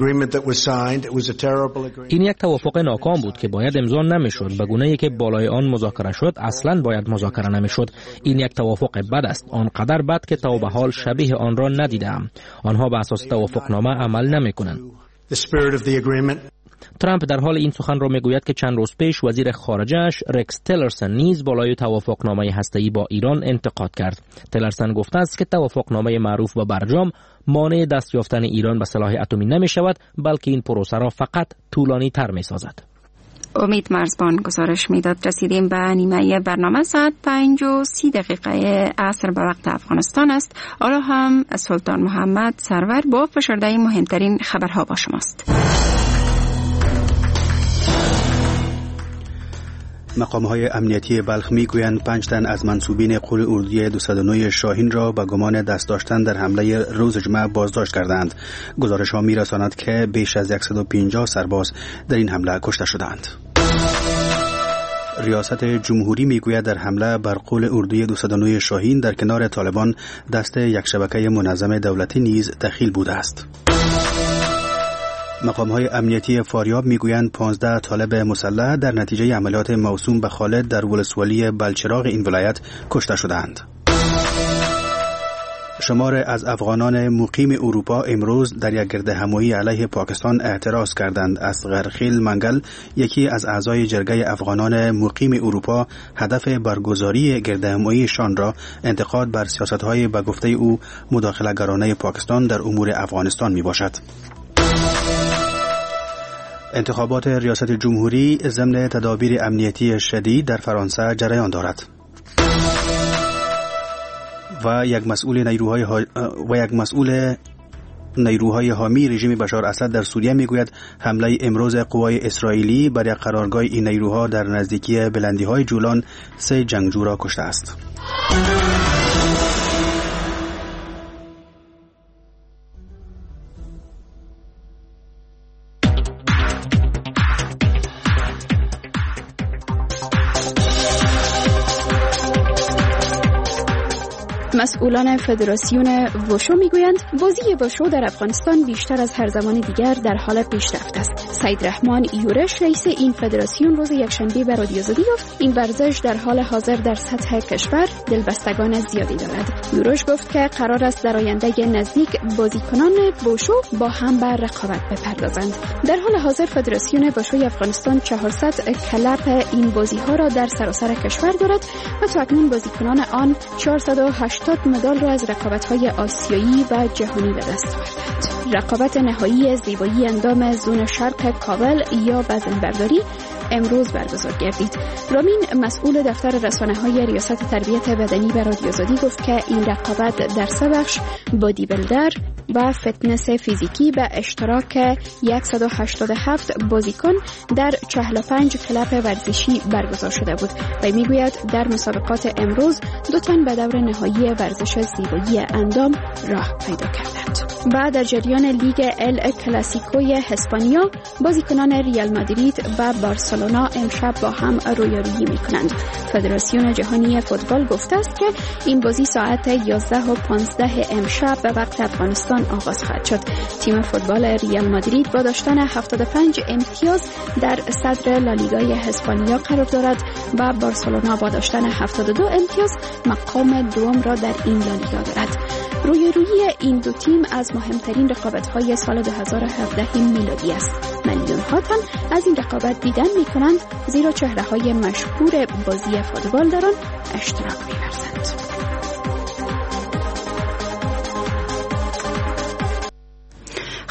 این یک توافق ناکام بود که باید امضا نمیشد. به گونه‌ای که بالای آن مذاکره شد اصلاً باید مذاکره نمیشد. این یک توافق بد است، آنقدر بد که تا به حال شبیه آن را ندیدم. آنها به اساس توافقنامه عمل نمی‌کنند. ترامپ در حال این سخن را میگوید که چند روز پیش وزیر خارجه‌اش رکس تیلرسن نیز بالای توافقنامه هسته‌ای با ایران انتقاد کرد. تیلرسن گفته است که توافقنامه معروف به برجام مانع دست یافتن ایران به سلاح اتمی نمی‌شود، بلکه این پروسه را فقط طولانی‌تر می‌سازد. امید مرزبان گزارش میداد. رسیدیم به نیمه برنامه. ساعت 5:30 عصر به وقت افغانستان است. حالا هم سلطان محمد سرور با فشرده مهمترین خبرها با شماست. مقام‌های امنیتی بلخ می‌گویند 5 تن از منسوبین قول اردوی 209 شاهین را به گمان دست داشتن در حمله روز جمعه بازداشت کردند. گزارش‌ها می‌رساند که بیش از 150 سرباز در این حمله کشته شدند. ریاست جمهوری میگوید در حمله بر قول اردوی 209 شاهین در کنار طالبان دست یک شبکه منظم دولتی نیز دخیل بوده است. مقام‌های امنیتی فاریاب میگویند 15 طالب مسلح در نتیجه عملیات موسوم به خالد در ولسوالی بلچراغ این ولایت کشته شدند. شمار از افغانان مقیم اروپا امروز در یک گردهمایی علیه پاکستان اعتراض کردند. اصغر خیل منگل، یکی از اعضای جرگه افغانان مقیم اروپا، هدف برگزاری گردهماییشان را انتقاد بر سیاست‌های به گفته او مداخله‌گرانه پاکستان در امور افغانستان میباشد. انتخابات ریاست جمهوری ضمن تدابیر امنیتی شدید در فرانسه جریان دارد و یک مسئول نیروهای حامی رژیم بشار اسد در سوریه میگوید حمله امروز قوای اسرائیلی بر یک قرارگاه این نیروها در نزدیکی بلندی‌های جولان 3 جنگجو را کشته است. مسئولان فدراسیون وشو میگویند بازی وشو در افغانستان بیشتر از هر زمان دیگر در حال پیشرفت است. سید رحمان یورش رئیس این فدراسیون روز یکشنبه به رادیو آزادی گفت این ورزش در حال حاضر در سطح کشور دلبستگان زیادی دارد. یورش گفت که قرار است در آینده نزدیک بازیکنان وشو با هم به رقابت بپردازند. در حال حاضر فدراسیون وشوی افغانستان 400 کلب این بازی‌ها را در سراسر کشور دارد و تاکنون بازیکنان آن 480 مدال را از رقابت‌های آسیایی و جهانی به دست آوردند. رقابت نهایی زیبایی اندام زون شرق کابل یا وزن‌برداری امروز برگزار گردید. رامین مسئول دفتر رسانه‌های ریاست تربیت بدنی به رادیو آزادی گفت که این رقابت در 3 بخش بادی بیلدر و فتنس فیزیکی به اشتراک 187 بازیکن در 45 کلب ورزشی برگزار شده بود و میگوید در مسابقات امروز 2 تن به دور نهایی ورزش زیبایی اندام راه پیدا کردند. بعد در جریان لیگ ال کلاسیکوی اسپانیا بازیکنان ریال مادرید و بارسلونا امشب با هم رویارویی می‌کنند. فدراسیون جهانی فوتبال گفته است که این بازی ساعت 11:15 امشب به وقت افغانستان آغاز خواهد شد. تیم فوتبال ریال مادرید با داشتن 75 امتیاز در صدر لالیگای اسپانیا قرار دارد و بارسلونا با داشتن 72 امتیاز مقام دوم را در این لالیگا دارد. رویارویی این دو تیم از مهمترین رقابت‌های سال 2017 میلادی است. میلیون‌ها تن از این رقابت دیدن می‌کنند زیرا چهره‌های مشهور بازی فوتبال در آن اشتراک می‌ورزند.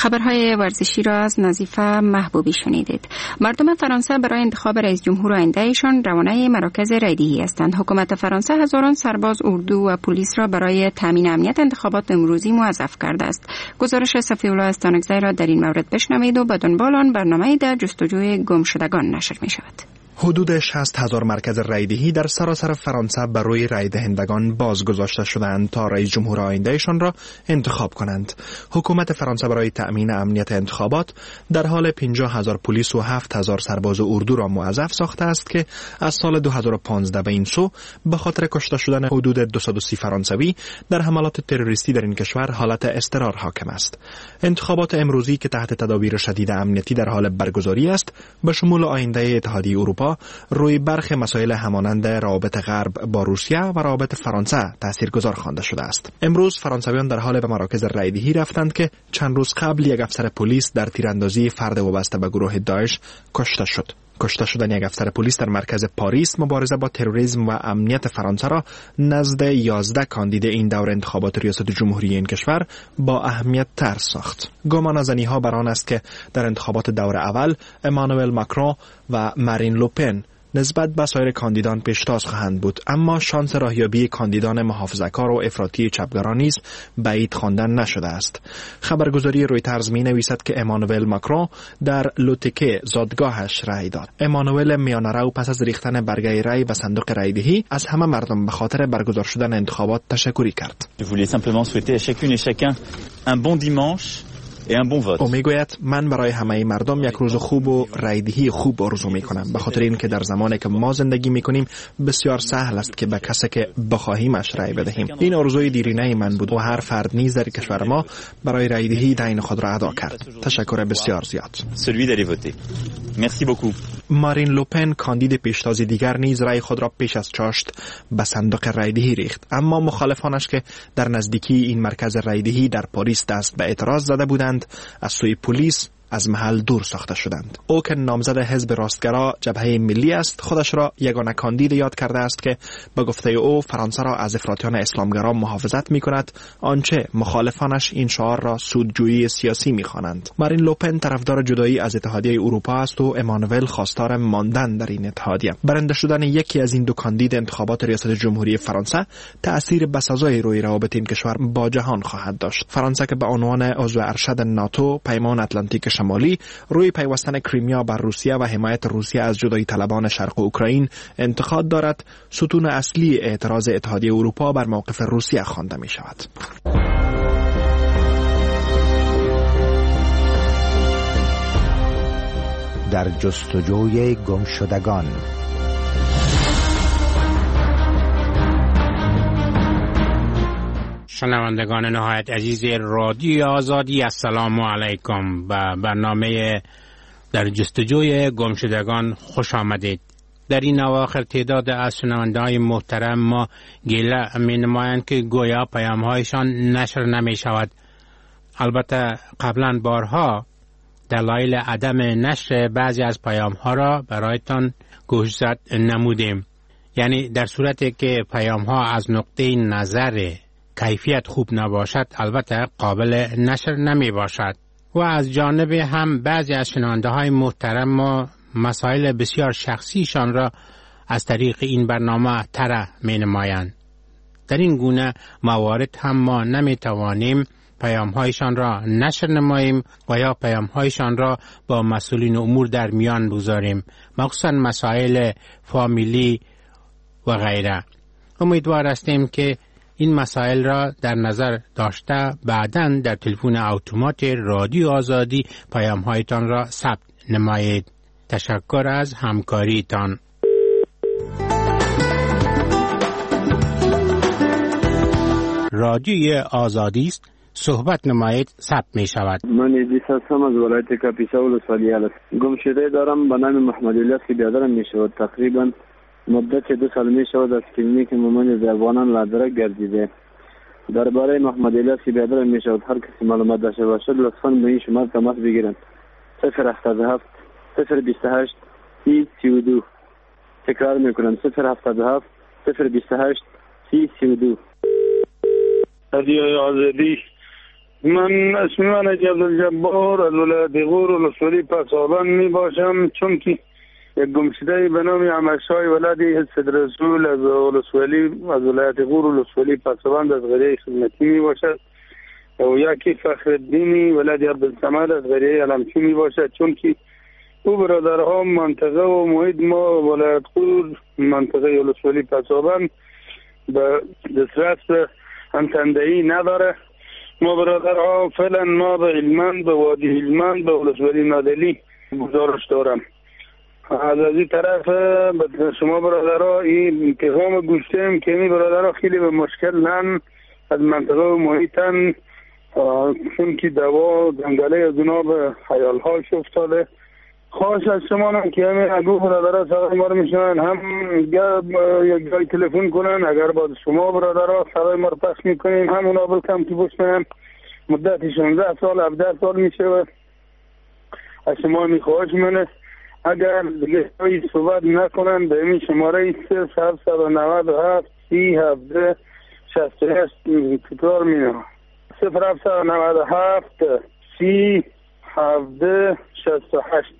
خبرهای ورزشی را از نظیفه محبوبی شنیدید. مردم فرانسه برای انتخاب رئیس جمهور آیندهشان روانه مراکز رایدهی هستند. حکومت فرانسه هزاران سرباز اردو و پلیس را برای تامین امنیت انتخابات امروزی موظف کرده است. گزارش صفی‌الله استانکزی را در این مورد بشنوید و به دنبال آن برنامه‌ای در جستجوی گمشدگان نشر می شود. حدود 60,000 مرکز رایدهی در سراسر فرانسه برای رای دهندگان باز گذاشته شدند تا رئیس جمهور آیندهشان را انتخاب کنند. حکومت فرانسه برای تأمین امنیت انتخابات در حال 50,000 پلیس و 7,000 سرباز اردو را موظف ساخته است که از سال 2015 به این سو به خاطر کشته شدن حدود 230 فرانسوی در حملات تروریستی در این کشور حالت اضطرار حاکم است. انتخابات امروزی که تحت تدابیر شدید امنیتی در حال برگزاری است، به شمول آینده اتحادیه اروپا روی برخی مسائل همانند روابط غرب با روسیه و روابط فرانسه تاثیرگذار خوانده شده است. امروز فرانسویان در حال به مراکز رایدهی رفتند که چند روز قبل یک افسر پلیس در تیراندازی فرد وابسته به گروه داعش کشته شد. کشته شدن یک افسر پلیس در مرکز پاریس مبارزه با تروریسم و امنیت فرانسه را نزد 11 کاندید این دور انتخابات ریاست جمهوری این کشور با اهمیت تر ساخت. گمانه‌زنی ها بر آن است که در انتخابات دور اول امانوئل ماکرون و مارین لوپن نسبت به سایر کاندیدان پیشتاز خواهند بود، اما شانس راهیابی کاندیدان محافظه‌کار و افراطی چپگرا نیز بعید خواندن نشده است. خبرگزاری رویترز می نویسد که امانوئل ماکرون در لوتیکه زادگاهش رای داد. امانوئل میانه‌رو پس از ریختن برگه رای به صندوق رایدهی از همه مردم به خاطر برگزار شدن انتخابات تشکری کرد. Je voulais simplement souhaiter à chacune et chacun un bon dimanche. او میگوید من برای همه مردم یک روز خوب و رایدهی خوب آرزو میکنم، به خاطر اینکه در زمانی که ما زندگی میکنیم بسیار سهل است که به کسی که بخواهیمش رای بدهیم. این آرزوی دیرینه من بود و هر فرد نیز در کشور ما برای رایدهی دین خود را ادا کرد. تشکر بسیار زیاد. مارین لوپن کاندید پیشتاز دیگر نیز رای خود را پیش از چاشت به صندوق رایدهی ریخت، اما مخالفانش که در نزدیکی این مرکز رایدهی در پاریس دست به اعتراض زده بودند از سوی پلیس از محل دور ساخته شدند. او که نامزد حزب راستگرا جبهه ملی است، خودش را یگانه کاندید یاد کرده است که به گفته او فرانسه را از افراطیان اسلامگرا محافظت می‌کند، آنچه مخالفانش این شعار را سودجویی سیاسی می‌خوانند. مارین لوپن طرفدار جدایی از اتحادیه اروپا است و امانوئل خواستار ماندن در این اتحادیه. برنده شدن یکی از این دو کاندید انتخابات ریاست جمهوری فرانسه تأثیر بسزایی روی روابط این کشور با جهان خواهد داشت. فرانسه که به عنوان عضو ارشد ناتو، پیمان اتلانتیک شمالی، روی پیوستن کریمیا بر روسیه و حمایت روسیه از جدایی طلبان شرق اوکراین انتقاد دارد، ستون اصلی اعتراض اتحادیه اروپا بر موقف روسیه خوانده می شود. در جستجوی گمشدگان. شنوندگان نهایت عزیز رادیو آزادی، السلام علیکم. به برنامه در جستجوی گمشدگان خوش آمدید. در این اواخر تعداد از شنونده‌های محترم ما گله می‌نمایند که گویا پیام‌هایشان نشر نمی‌شود. البته قبلا بارها دلایل عدم نشر بعضی از پیام‌ها را برایتان گوشزد نمودیم. یعنی در صورتی که پیام‌ها از نقطه نظر کیفیت خوب نباشد، البته قابل نشر نمی باشد. و از جانب هم بعضی از شنونده‌های محترم ما مسائل بسیار شخصیشان را از طریق این برنامه طرح می نمایند. در این گونه موارد هم ما نمی توانیم پیام‌هایشان را نشر نماییم و یا پیام‌هایشان را با مسئولین امور در میان بگذاریم، مخصوصا مسائل فامیلی و غیره. امیدوار هستیم که این مسائل را در نظر داشته بعداً در تلفن اتومات رادیو آزادی پیام‌هایتان را ثبت نمایید. تشکر از همکاریتان. رادیو آزادی است، صحبت نمایید، ثبت می شود. من ادریس هستم از ولایت کاپیسا ولسوالی است. گمشده دارم به نام محمد الیاس که بیادرم می شود. تقریبا مدت 2 سال می شود از کلینیک مومن زبانان لادرک گردیده. درباره محمد الیاس که بیادرم می شود هر کسی معلومات داشته باشد لطفاً به این شماره تماس بگیرند. 077 028 3032. تکرار می کنم 077 028 3032. رادیو آزادی من اسم من عبدالجبار از ولایت غور ولسوالی پسابند می باشم، چون که یک گمشده به نام عمشای ولد حسد رسول از ولسوالی از ولایت غور ولسوالی پسابند از غریه خدمتی می باشد و یکی فخرالدینی ولد عبدالصمد از غریه علمچی می باشد، چون که او برادرها منطقه و محیط ما ولایت غور منطقه ولسوالی پسابند به دسترس انتندهی نداره. ما برادرها فعلا ما به هلمند، به وادی هلمند، به ولسوالی نادلی گزارش دارم. از این طرف به شما برادرها این پیغام گوشتیم که این برادرها خیلی به مشکل نن از منطقه و محیطن، چون که دوا جنگله از اونا به حیالهاش افتاده. خواهش از شما هم که همین اگه برادرها صدای ما رو میشنن هم یک جای تلفن کنن، اگر با شما برادرها صدای ما رو پخش میکنیم هم اونا بلکم که بشنن. مدت 16 سال 17 سال میشه و از شما میخواهش منه اگر دیگه صحبت نکنن به این شماره 0797 30 68 تکرار مینم 0797 30 68.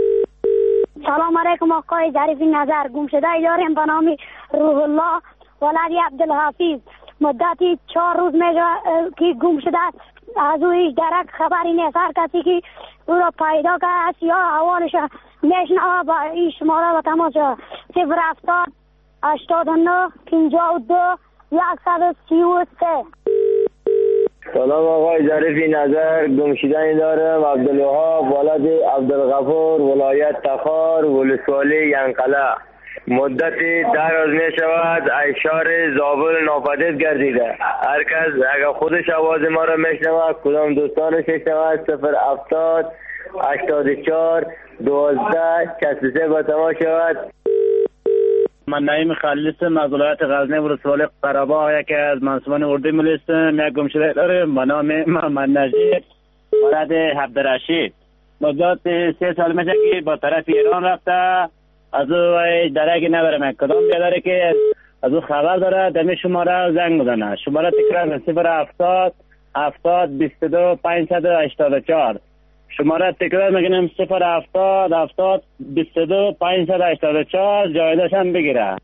سلام علیکم آقای ظریفی نظر. گمشده داریم به نام روح الله ولدی عبدالحفیظ. مدتی 4 روز میشه که گمشده از او هیچ درک خبری نیست. هر کسی که او را پیدا کرد یا احوالش میشنوه با این شماره و تماس 070 89 52 133. سلام آقای ظریفی نظر. گمشده‌ای دارم عبدالوهاب ولد عبدالغفور ولایت تخار ولسوالی ینقله. مدتی دراز می شود اشار زابل ناپدید گردیده. هر کس اگر خودش آواز ما را میشنود کدام دوستانش میشنود 070 84 12 63 با تماس شود. من نعیم خلیلم از ولایت غزنی ولسوالی قره‌باغ. یکی از منصوبان اردوی ملی هستم. یک گمشده داریم به نام محمد نجیب ولد عبدالرشید. مدت 3 سال میشه که با طرف ایران رفته. از او درکی ندارم. کدام بیادره که از او خبر داره دمی شماره زنگ بزنه. شماره تکرار 070 70 22 584. شماره تکرار میگنم 070 70 22 584. جایدش هم بگیره.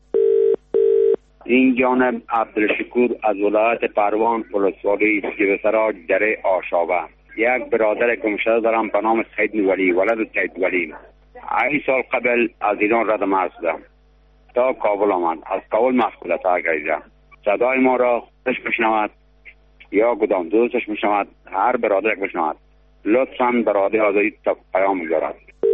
این جانب عبدالشکور از ولایت پروان ولسوالی جبه‌سرا دره آشابه. یک برادر گمشده دارم به نام سید ولی ولد سید ولی. 8 سال قبل از ایران رد مرز شدم تا کابل آمد. از کابل مسئول تا گریده صدای ما را خودش بشنود یا کدام دوستش بشنود، هر برادر بشنود لطفاً برادر آزادی تا پیام می‌گذارد.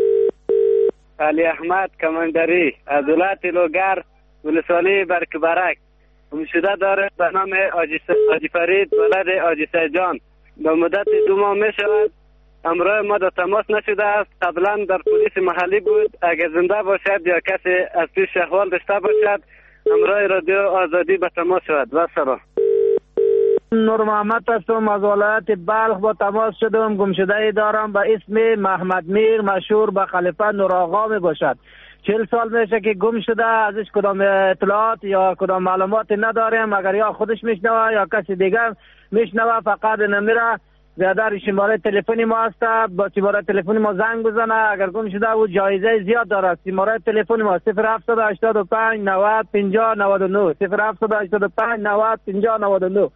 علی احمد کماندری از ولایت لوگر ولسوالی برکبرک. گمشده داره به نام حاجی فرید ولد حاجی سیدجان. به مدت 2 ماه می شود امروز ما در تماس نشده است. قبلا در پلیس محلی بود. اگر زنده باشد یا کسی از پیش احوال داشته باشد امروز رادیو آزادی به تماس شود. و سلام. نور محمد هستم از ولایت بلخ. با تماس شدم. گمشده دارم به اسم محمد میر مشهور به خلیفه نور آقا می باشد. 40 سال میشه که گم شده. ازش کدام اطلاعات یا کدام معلومات نداریم. اگر یا خودش میشنوه یا کسی دیگر میشنوه فقط نمیره. زیادر شماره تلفنی ما هست. با شماره تلفنی ما زنگ بزنه. اگر گم شده او جایزه زیاد داره. شماره تلفنی ما 0785 90 50 99 0785 90 50 99.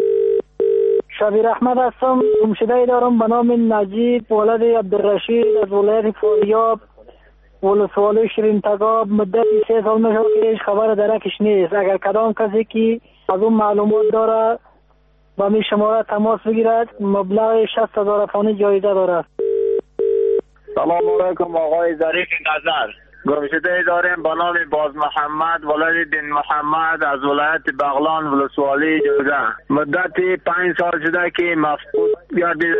شبیر احمد هستم. گمشده دارم به نام نجیب ولد عبدالرشید از ولایت فاریاب ولسوالی شیرین تگاب. مدت 3 سال میشه که هیچ خبر درکش نیست. اگر کدام کسی که از اون معلومات داره با می شماره تماس بگیرد. مبلغ 60,000 افغانی جایزه داره. سلام علیکم آقای ظریف نظر. گمشده داریم به نام باز محمد ولد دین محمد از ولایت بغلان ولسوالی جوزه. مدتی 5 سال شده که مفقود گردیده.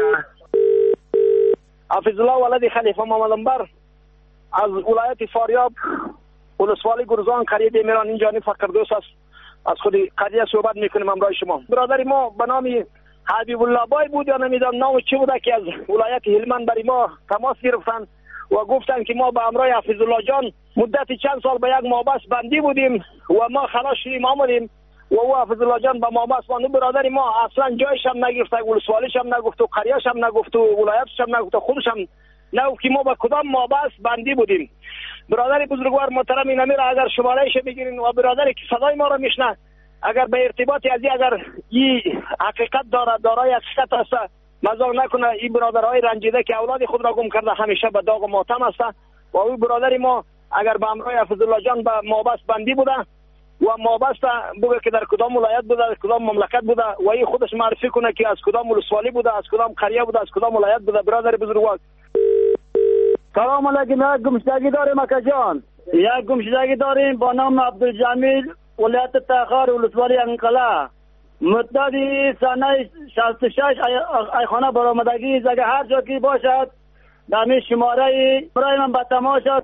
حافظ الله ولد خلیفه محمد انبر از ولایت فاریاب ولسوالی گرزان قریب میران. اینجا فقردوس است. از خود قضیه صحبت میکنیم امروز شما. برادری ما به نام حبیب الله بای بود یا نمیدونم نام چی بوده که از ولایت هلمند برای ما تماس گرفتن و گفتن که ما به امرای حافظ الله جان مدت چند سال به یک محبس بندی بودیم و ما خلاص شدیم آمدیم. و او حافظ الله جان به ما بس مانده. برادر ما اصلا جایش هم نگرفت، ولسوالیش هم نگفت و قریه‌اش هم نگفت و ولایتش هم نگفت، خودش هم نگفت که ما به کدام مابعث بندی بودیم. برادر بزرگوار محترم این امیر اگر شماره‌اش بگیرین و برادری که صدای ما را میشنه اگر به ارتباط از اگر این حقیقت دارای حقیقت است مزاق نکنه، این برادرهای رنجیده که اولاد خود را گم کرده همیشه به داغ و ماتم است و او برادر ما اگر به امرای حفظ الله جان به مابعث بندی بوده و مابعث بگه که در کدام ولایت بوده، در کدام مملکت بوده و این خودش معرفی کنه که از کدام ولسوالی بوده، از کدام قریه بوده، از کدام ولایت بوده. برادر بزرگوار سلام علیکم. یک گمشدگی داریم اکا جان، یک گمشدگی داریم با نام عبدالجمیل، ولایت تخار، ولسوالی انقلع. مدتی سنه 66 ایخانه برآمدگی زگه هر جا که باشد در شماره برای من به تماشا.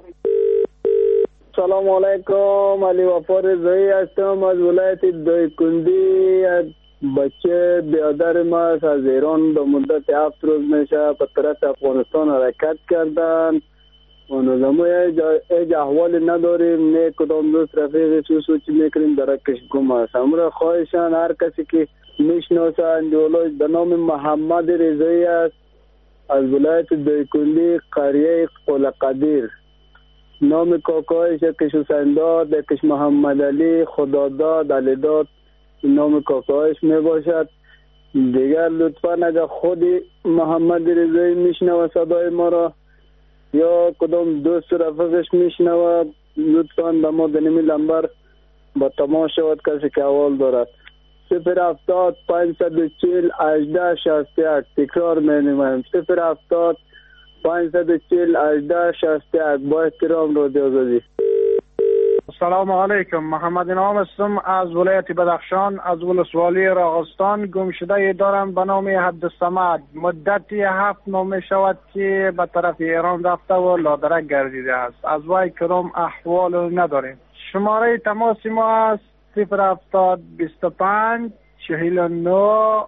سلام علیکم، علی وفار رضایی هستم از ولایت دایکندی. بچه بیادر ما از ایران به مدت 7 روز میشه به طرف افغانستان حرکت کردن و نظامو ایج احوال نداریم، نه کدام دوست رفیق سوچی میکنیم درکش گم است. امرا خواهشان هر کسی که میشناسند ولایت به نام محمد رضایی است از ولایت دایکندی قریه قلقدیر. نام کاکایش کش حسین داد، کش محمد علی، خداداد، علی داد نام کاکایش می باشد. دیگر لطفا اگر خودی محمد رضایی میشنوه صدای ما را یا کدام دوست رفقش میشنوه لطفا به ما دنیمی لنبر با تمام شود کسی که اول دارد. 070 540 18 61. تکرار مینیمم 070 540 18 61. با احترام رادیو آزادی. سلام علیکم، محمد نام هستم از ولایت بدخشان از ولسوالی راغستان. گمشده دارم به نام عبدالصمد. مدتی 7 ماه می شود که به طرف ایران رفته و لادرک گردیده است. از وی کدام احوال نداریم. شماره تماس ما است 070 25 49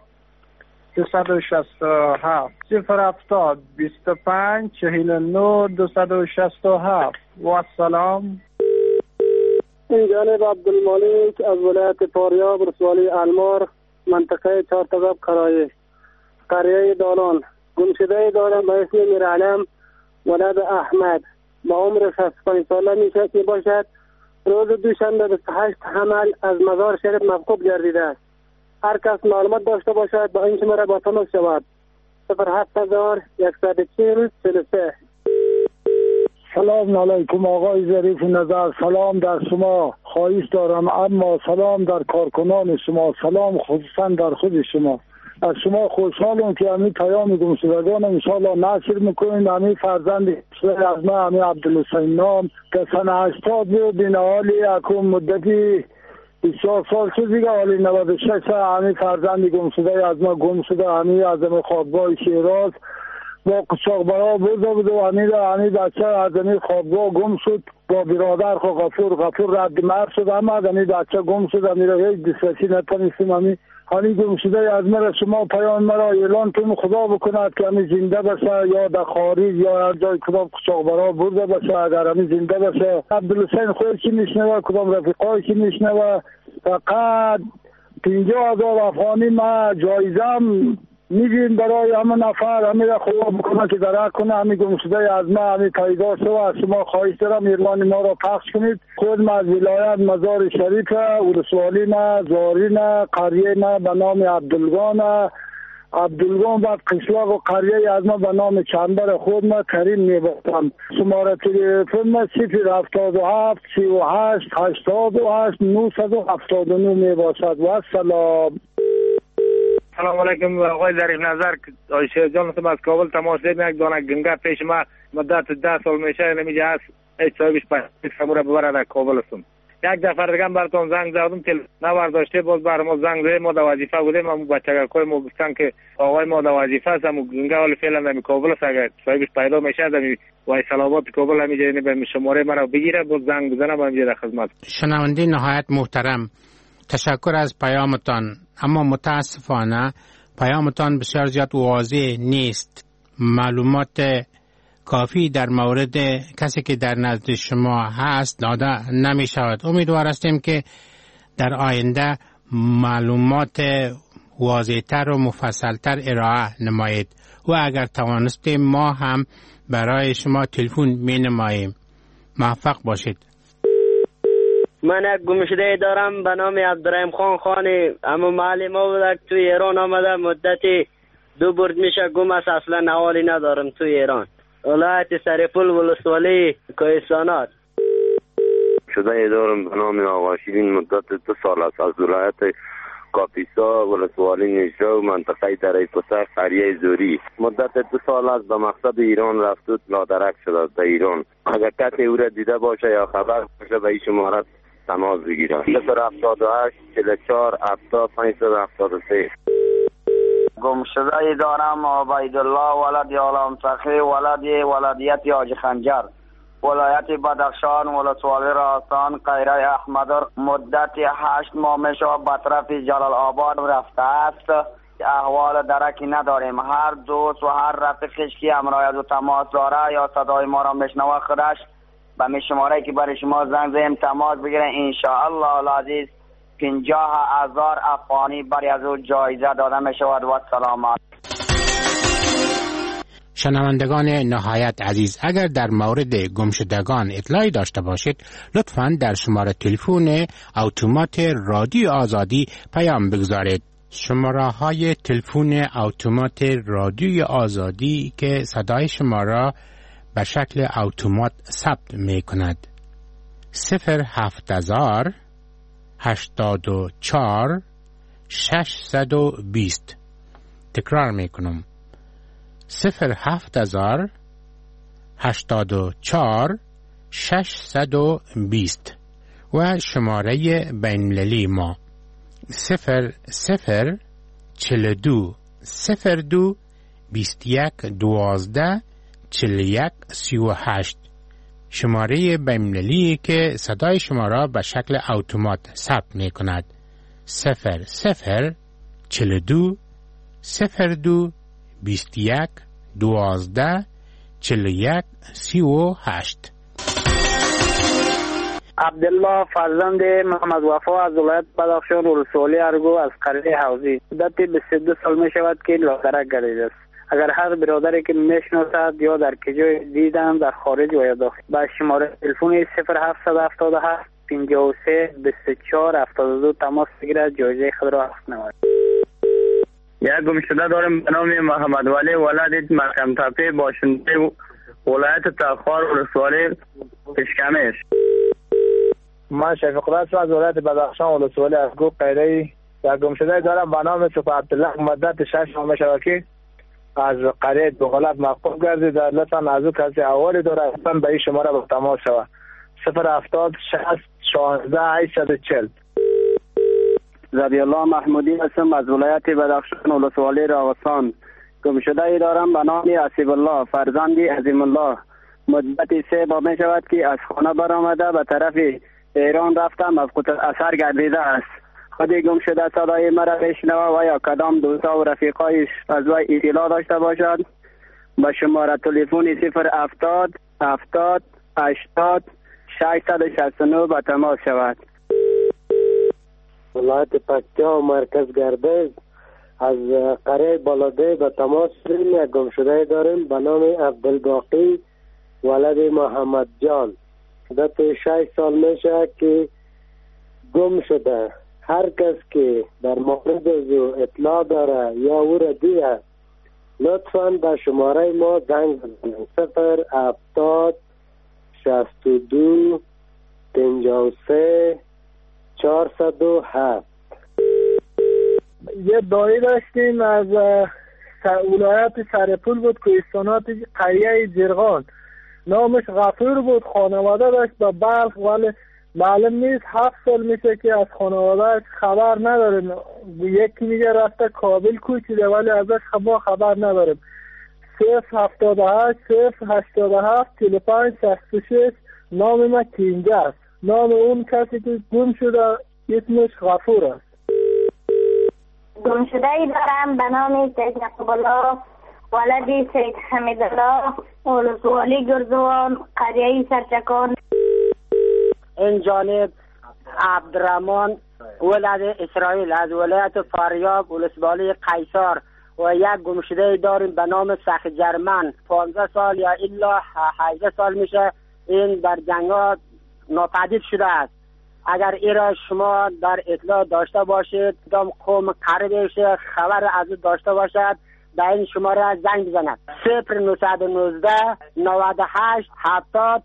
267 070 25 49 267. و السلام. این جانب عبدالمالک از ولایت پاریاب، ولسوالی المار، منطقه چهارتگاب کرایه، قریه دالان. گمشده دارم به اسم میرعلم ولد احمد. با عمر 65 ساله میشه که باشد. روز دوشنبه 28 حمل از مزار شریف مفقود گردیده است. هر کس معلومات داشته باشد با این شماره با تماس شود. 07140 43. سلام علیکم آقای ظریف نظر. سلام در شما خواهش دارم، اما سلام در کارکنان شما، سلام خصوصا در خود شما. از شما خوشحالم که همین پیام گمشدگان انشاءالله نشر میکنید. همین فرزند از ما همین عبدالحسین نام که سن 80 بود این حالی اکون مدتی 24 سال شد دیگه، حالی 96 همین فرزند گمشده از ما گم شده. همین از همین خوابگاه شیراز با قچاق برا برده بود و همین بچه از همین خوابگاه گم شد با برادر خو غفور رد مرد شد. اما همین بچه گم شد، همین را هیچ دسترسی نتونستیم. همین گم شده از مرا شما پیام مرا اعلان کنم خدا بکند که همین زنده باشه یا در خارج یا هر جای کدام قچاق برا برده باشه. اگر همین زنده باشه عبدالحسین خودش که میشنوه کدام رفیقای که میشنوه فقط 50,000 افغانی ما جایزم میگیم برای همه نفر همه را خوب بکنه که درک کنه. همین گمشده از ما همین پیدا شده. از شما خواهش دارم ایران ما را پخش کنید. خود ما از ولایت مزار شریف ولسوالی ما زارین قریه ما به نام عبدالگان بعد قشلاق و قریه از ما به نام چنبر خود ما کریم میباشم. شماره تلفن ما 077 38 88 979 میباشد. و السلام. سلام علیکم آقای ظریف نظر. آیشه جان هستم از کابل. تماس دارم. یک دانه گنگه پیش ما مدت 10 سال میشه نمیجه هست هیچ صاحبش سموره ببره در کابل هستم. یک دفعه دیگه براتون زنگ زدم تلفن نبرداشته، باز برام زنگ زدم. ما در وظیفه بودیم، ما بچگکای ما گفتن که آقای ما در وظیفه است، ما گنگه حال فعلا در کابل است، اگر صاحبش پیدا میشه در وای صلوات کابل همیشه به شماره مرا بگیره باز زنگ بزنه با اینجا در خدمت. شنونده نهایت محترم، تشکر از پیامتان، اما متاسفانه پیامتان بسیار زیاد واضح نیست. معلومات کافی در مورد کسی که در نزد شما هست داده نمی شود. امیدوار هستیم که در آینده معلومات واضح‌تر و مفصل‌تر ارائه نمایید و اگر توانستیم ما هم برای شما تلفن می نماییم. موفق باشید. من یک گمشده دارم به نام عبدالرحیم خانی. اما محل ما بوده توی ایران آمده مدتی 2 برد میشه گم است، اصلا احوالی ندارم توی ایران. ولایت سرپل ولسوالی کوهستانات. شده دارم به نام آقا شیرین مدت 2 سال است از ولایت کاپیسا ولسوالی نیشه و منطقه دره پسر قریه زوری. مدت 2 سال است به مقصد ایران رفت و لادرک شده است در ایران. اگر کسی او را دیده باشه یا خبر باشه به این شماره تماس بگیرد. 078 44 70 573. گمشده دارم عبیدالله ولد عالم فخری ولدیت حاجی خنجر، ولایت بدخشان ولسوالی راستان قیره احمدر. مدت 8 ماه می شود به طرف جلال آباد رفته است. احوال درکی نداریم. هر دوست و هر رفیقش که همراه و تماس داره یا صدای ما را میشنوه خودش به می شماره که برای شما زنگ زدیم تماس بگیره. انشاءالله العزیز 50,000 افغانی برای از او جایزه داده می شود. و سلامت. شنوندگان نهایت عزیز، اگر در مورد گمشدگان اطلاعی داشته باشید لطفاً در شماره تلفن اتومات رادیو آزادی پیام بگذارید. شماره های تلفن اتومات رادیو آزادی که صدای شما را به شکل اتومات ثبت می کند 07000 84 620. تکرار می کنم 07000 84 620 و شماره بین‌المللی ما 0042 02 21 12 41 38. شماره بین‌المللی که صدای شما را به شکل اتومات ثبت می کند 0042 02 21 12 41 38. عبدالله فرزند محمد وفا از ولایت بدخشان ولسوالی ارگو از قریه حوزی. مدت 22 سال می شود که لادرک گردیده است. اگر هر برادری که میشناسد یا در کجای دیدم در خارج و یا داخل با شماره تلفن 0777 53 24 72 تماس بگیرد جایزه خود را اخذ نماید. یک گمشده دارم به نام محمد ولی ولد محکم تپه باشنده ولایت تخار ولسوالی پشکمش. من شفیق رسول از ولایت بدخشان ولسوالی ارگو قیره. یک گمشده دارم به نام صفحه عبدالله مدت 6 ماه می شود که از قریه دغلت موقوف گردید. لطفا از او کسی احوالی داره اصلا به این شماره با تماس شود 070 60 16 840. زبی الله محمودی هستم از ولایت بدخشان ولسوالی راغستان. گمشده دارم به نام اسیب الله فرزند عظیم الله. مدت 3 ماه می شود که از خانه برآمده به طرف ایران رفتم مفقود اثر گردیده است. خودی گم شده صدای مرا بشنوه و یا کدام دوستا و رفیقایش از وی اطلاع داشته باشد به شماره تلفن 070 70 80 669 به تماس شود. ولایت پکتیا مرکز گردش از قریه بالاده به تماس شدیم. یک گم شده داریم به نام عبدالباقی ولد محمد جان. مدت 6 سال میشه که گم شده. هر کس که در مورد او اطلاع داره یا او را دیده لطفاً به شماره ما زنگ بزنید 070 62 53 407. یه دایی داشتیم از ولایت سرپل بود کوهستانات قریه جرغان. نامش غفور بود. خانواده داشت به بلخ ولی معلوم نیست 7 سال میشه که از خانواده خبر نداریم. یکی میگه رفته کابل کوچیده ولی ازش ما خبر نداریم. 078 087 45 66. نام ما کینجه است. نام اون کسی که گم شده اسمش غفور است. گم شده ای دارم به نام سید نقب الله ولدی سید حمیدالله ولسوالی گرزوان قریه سرچکان. این جانب عبدالرحمن ولد اسرائیل از ولایت فاریاب ولسوالی قیصر و یک گمشده داریم به نام سخ جرمن 15 سال یا الا 18 سال میشه. این در جنگات ناپدید شده است. اگر این را شما در اطلاع داشته باشید دام قوم قریبش خبر از او داشته باشد به این شماره زنگ بزند 0919 98 70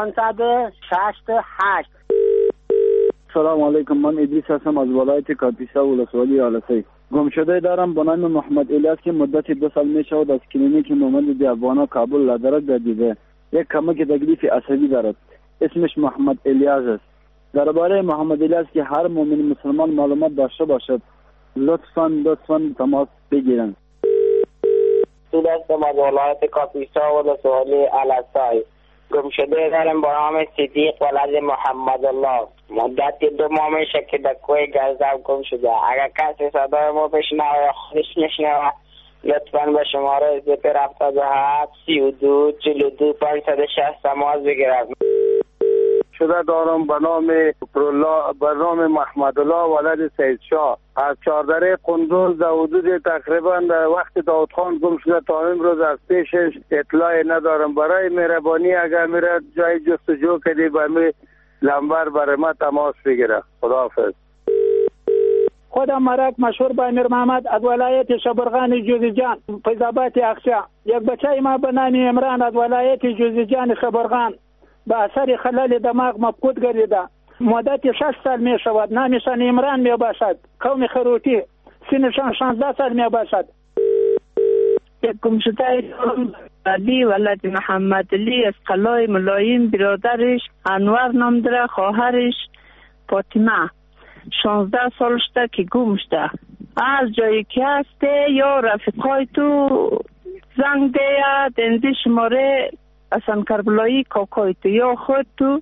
568. سلام علیکم، من ادریس هستم از ولایت کاپیسا ولسوالی آلسه. گمشده دارم به نام محمد الیاس که مدت 2 سال می شود از کلینیک مومند دیابانا کابل لادرک گردیده. یک کمک تکلیف عصبی دارد. اسمش محمد الیاس است. درباره محمد الیاس که هر مؤمن مسلمان معلومات داشته باشد لطفاً تماس بگیرند. هستم از ولایت کاپیسا ولسوالی آلسه. گمشده دارم با نام صدیق ولد محمد الله. مدت 2 ماه میشه که در کوه گزدب گم شده. اگر کسی صدای ما بشنوه یا خودش نشنوه لطفاً به شماره 077 32 42 560 تماس بگیرد. شده دارم به نام محمد الله ولد سید شاه از چهاردره قندوز در حدود تقریبا در وقت داود خان گم شده تا امروز از پیشش اطلاعی ندارم. برای مهربانی اگر میره جای جستجو کردی به می لمبر برای ما تماس بگیره. خداحافظ. خودم مرک مشهور به امیر محمد از ولایت شبرغان جوزجان فیض‌آباد اقصا. یک بچه ما به نام عمران از ولایت جوزجان شبرغان به اثر خلل دماغ مفقود گردیده. مدت 6 سال می شود. نامشان عمران می باشد. قوم خروتی. سنشان 16 سال می باشد. یک گمشده علی ولد محمد علی از قلای ملایم برادرش انور نام داره، خواهرش فاطمه 16 سال شده که گم شده. از جایی که هسته یا رفیقای تو زنگ ده دنزی شماره اصلا کربلایی کاکای تو یا خود تو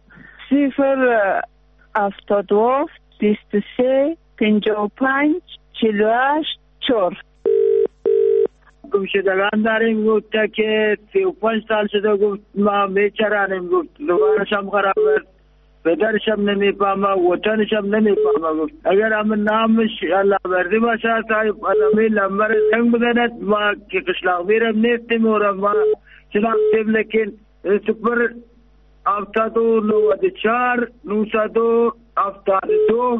072 23 55 48 4. گمشدگان داریم گفته که 35 سال شده گفت ما بیچارانیم گفت دوبارشم خراب پدرشم نمیفهمه وطنشم نمیفهمه گفت اگر همه نامش الله بردی باشه صاحب آدمی لمبر زنگ بزند ما که قشلاق بیرم نیستیم و ما شناختیم لیکن 074 972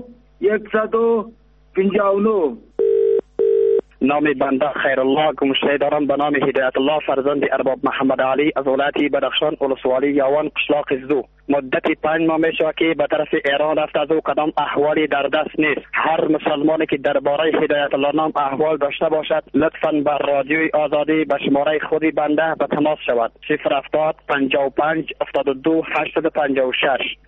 159. نام بنده خیرالله گمشده دارم به نام هدایت الله فرزند ارباب محمد علی از ولایت بدخشان ولسوالی یاوان قشلاق زدو. مدت 5 ماه میشه که به طرف ایران رفته از او کدام احوالی در دست نیست. هر مسلمانی که درباره هدایت الله نام احوال داشته باشد لطفاً بر رادیوی آزادی به شماره خودی بنده به تماس شود 070 55 72 856.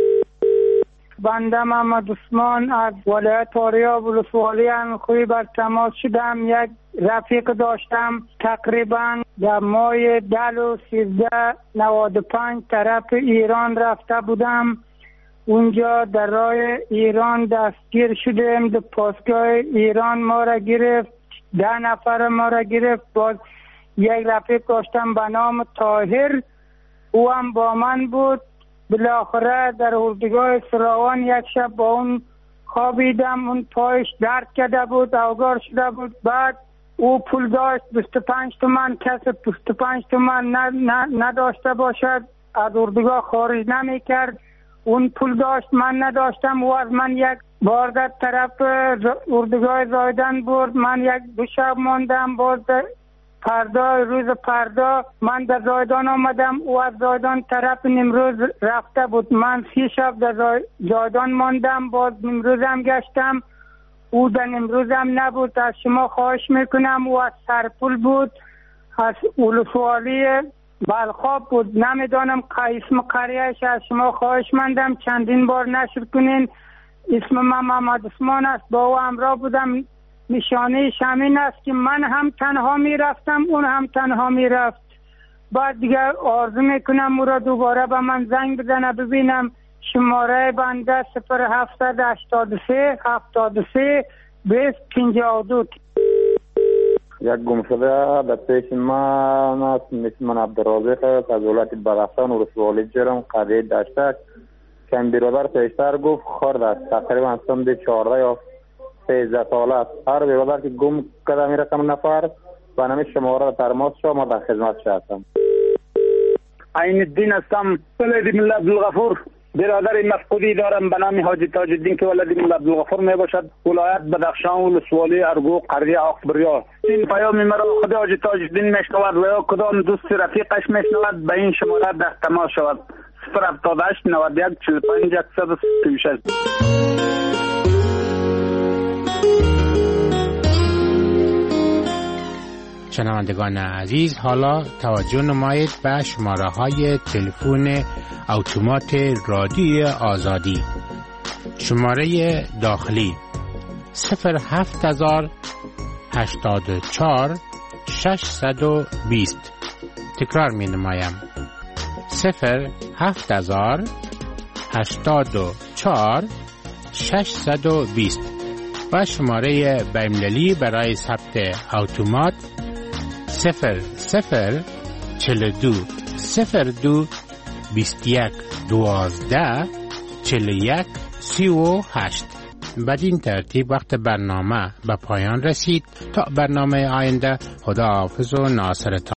بنده محمد عثمان از ولایت فاریاب ولسوالی انخوی بر تماس شدم. یک رفیق داشتم تقریبا در ماه 10 و 1395 طرف ایران رفته بودم. اونجا در راه ایران دستگیر شدیم. در پاسگاه ایران ما را گرفت 10 نفر ما را گرفت. باز یک رفیق داشتم به نام طاهر او هم با من بود. بالاخره در اردوگاه سراوان یک شب با اون خوابیدم. اون پایش درد کرده بود اوگار شده بود. بعد او پول داشت 25 تومن. کسی 25 تومن نداشته باشد از اردوگاه خارج نمی کرد. اون پول داشت من نداشتم. او از من یک بار در طرف اردوگاه زایدن برد. من 1-2 شب ماندم. باز روز فردا من در زایدان آمدم. او از زایدان طرف نیمروز رفته بود. من 3 شب در زایدان ماندم. باز نیمروزم گشتم. او در نیمروزم نبود. از شما خواهش میکنم او از سرپول بود از ولسوالی بلخاب بود. نمیدانم اسم قریهش. از شما خواهش مندم چندین بار نشر کنین. اسم من محمد عثمان است. با او همراه بودم. نشانه همین است که من هم تنها می رفتم اون هم تنها می رفت. بعد دیگر آرزو میکنم او را دوباره به من زنگ بزنه ببینم. شماره بنده 0783 73 20 52. یک گمشده در پیش من است. اسم من عبدالرازق از ولایت بدخشان ولسوالی جرم قریه دشتک چند برادر پیشتر گفت خرد است، تقریبا سن 14 یا 13 ساله است. هر برادر که گم کرده می رقم نفر و نمی شماره ترماس شو، ما در خدمت هستم. عین الدین هستم، ولد ملا عبدالغفور. برادر مفقودی دارم به نام حاجی تاج الدین که ولد ملا عبدالغفور می باشد، ولایت بدخشان و ولسوالی ارگو قریه آقبریا. این پیام مرا خود حاجی تاج الدین میشنود و یا کدام دوست رفیقش میشنود به این شماره در تماس شود. 078 91 45 136. شنوندگان عزیز، حالا توجه نمایید به شماره های تلفن اتومات رادیوی آزادی. شماره داخلی 07084 620. تکرار می نمایم 07084 620. و شماره بین‌المللی برای ثبت اتومات 0042 02 21 12 41 38. بدین ترتیب وقت برنامه به پایان رسید. تا برنامه آینده، خداحافظ و ناصرتان.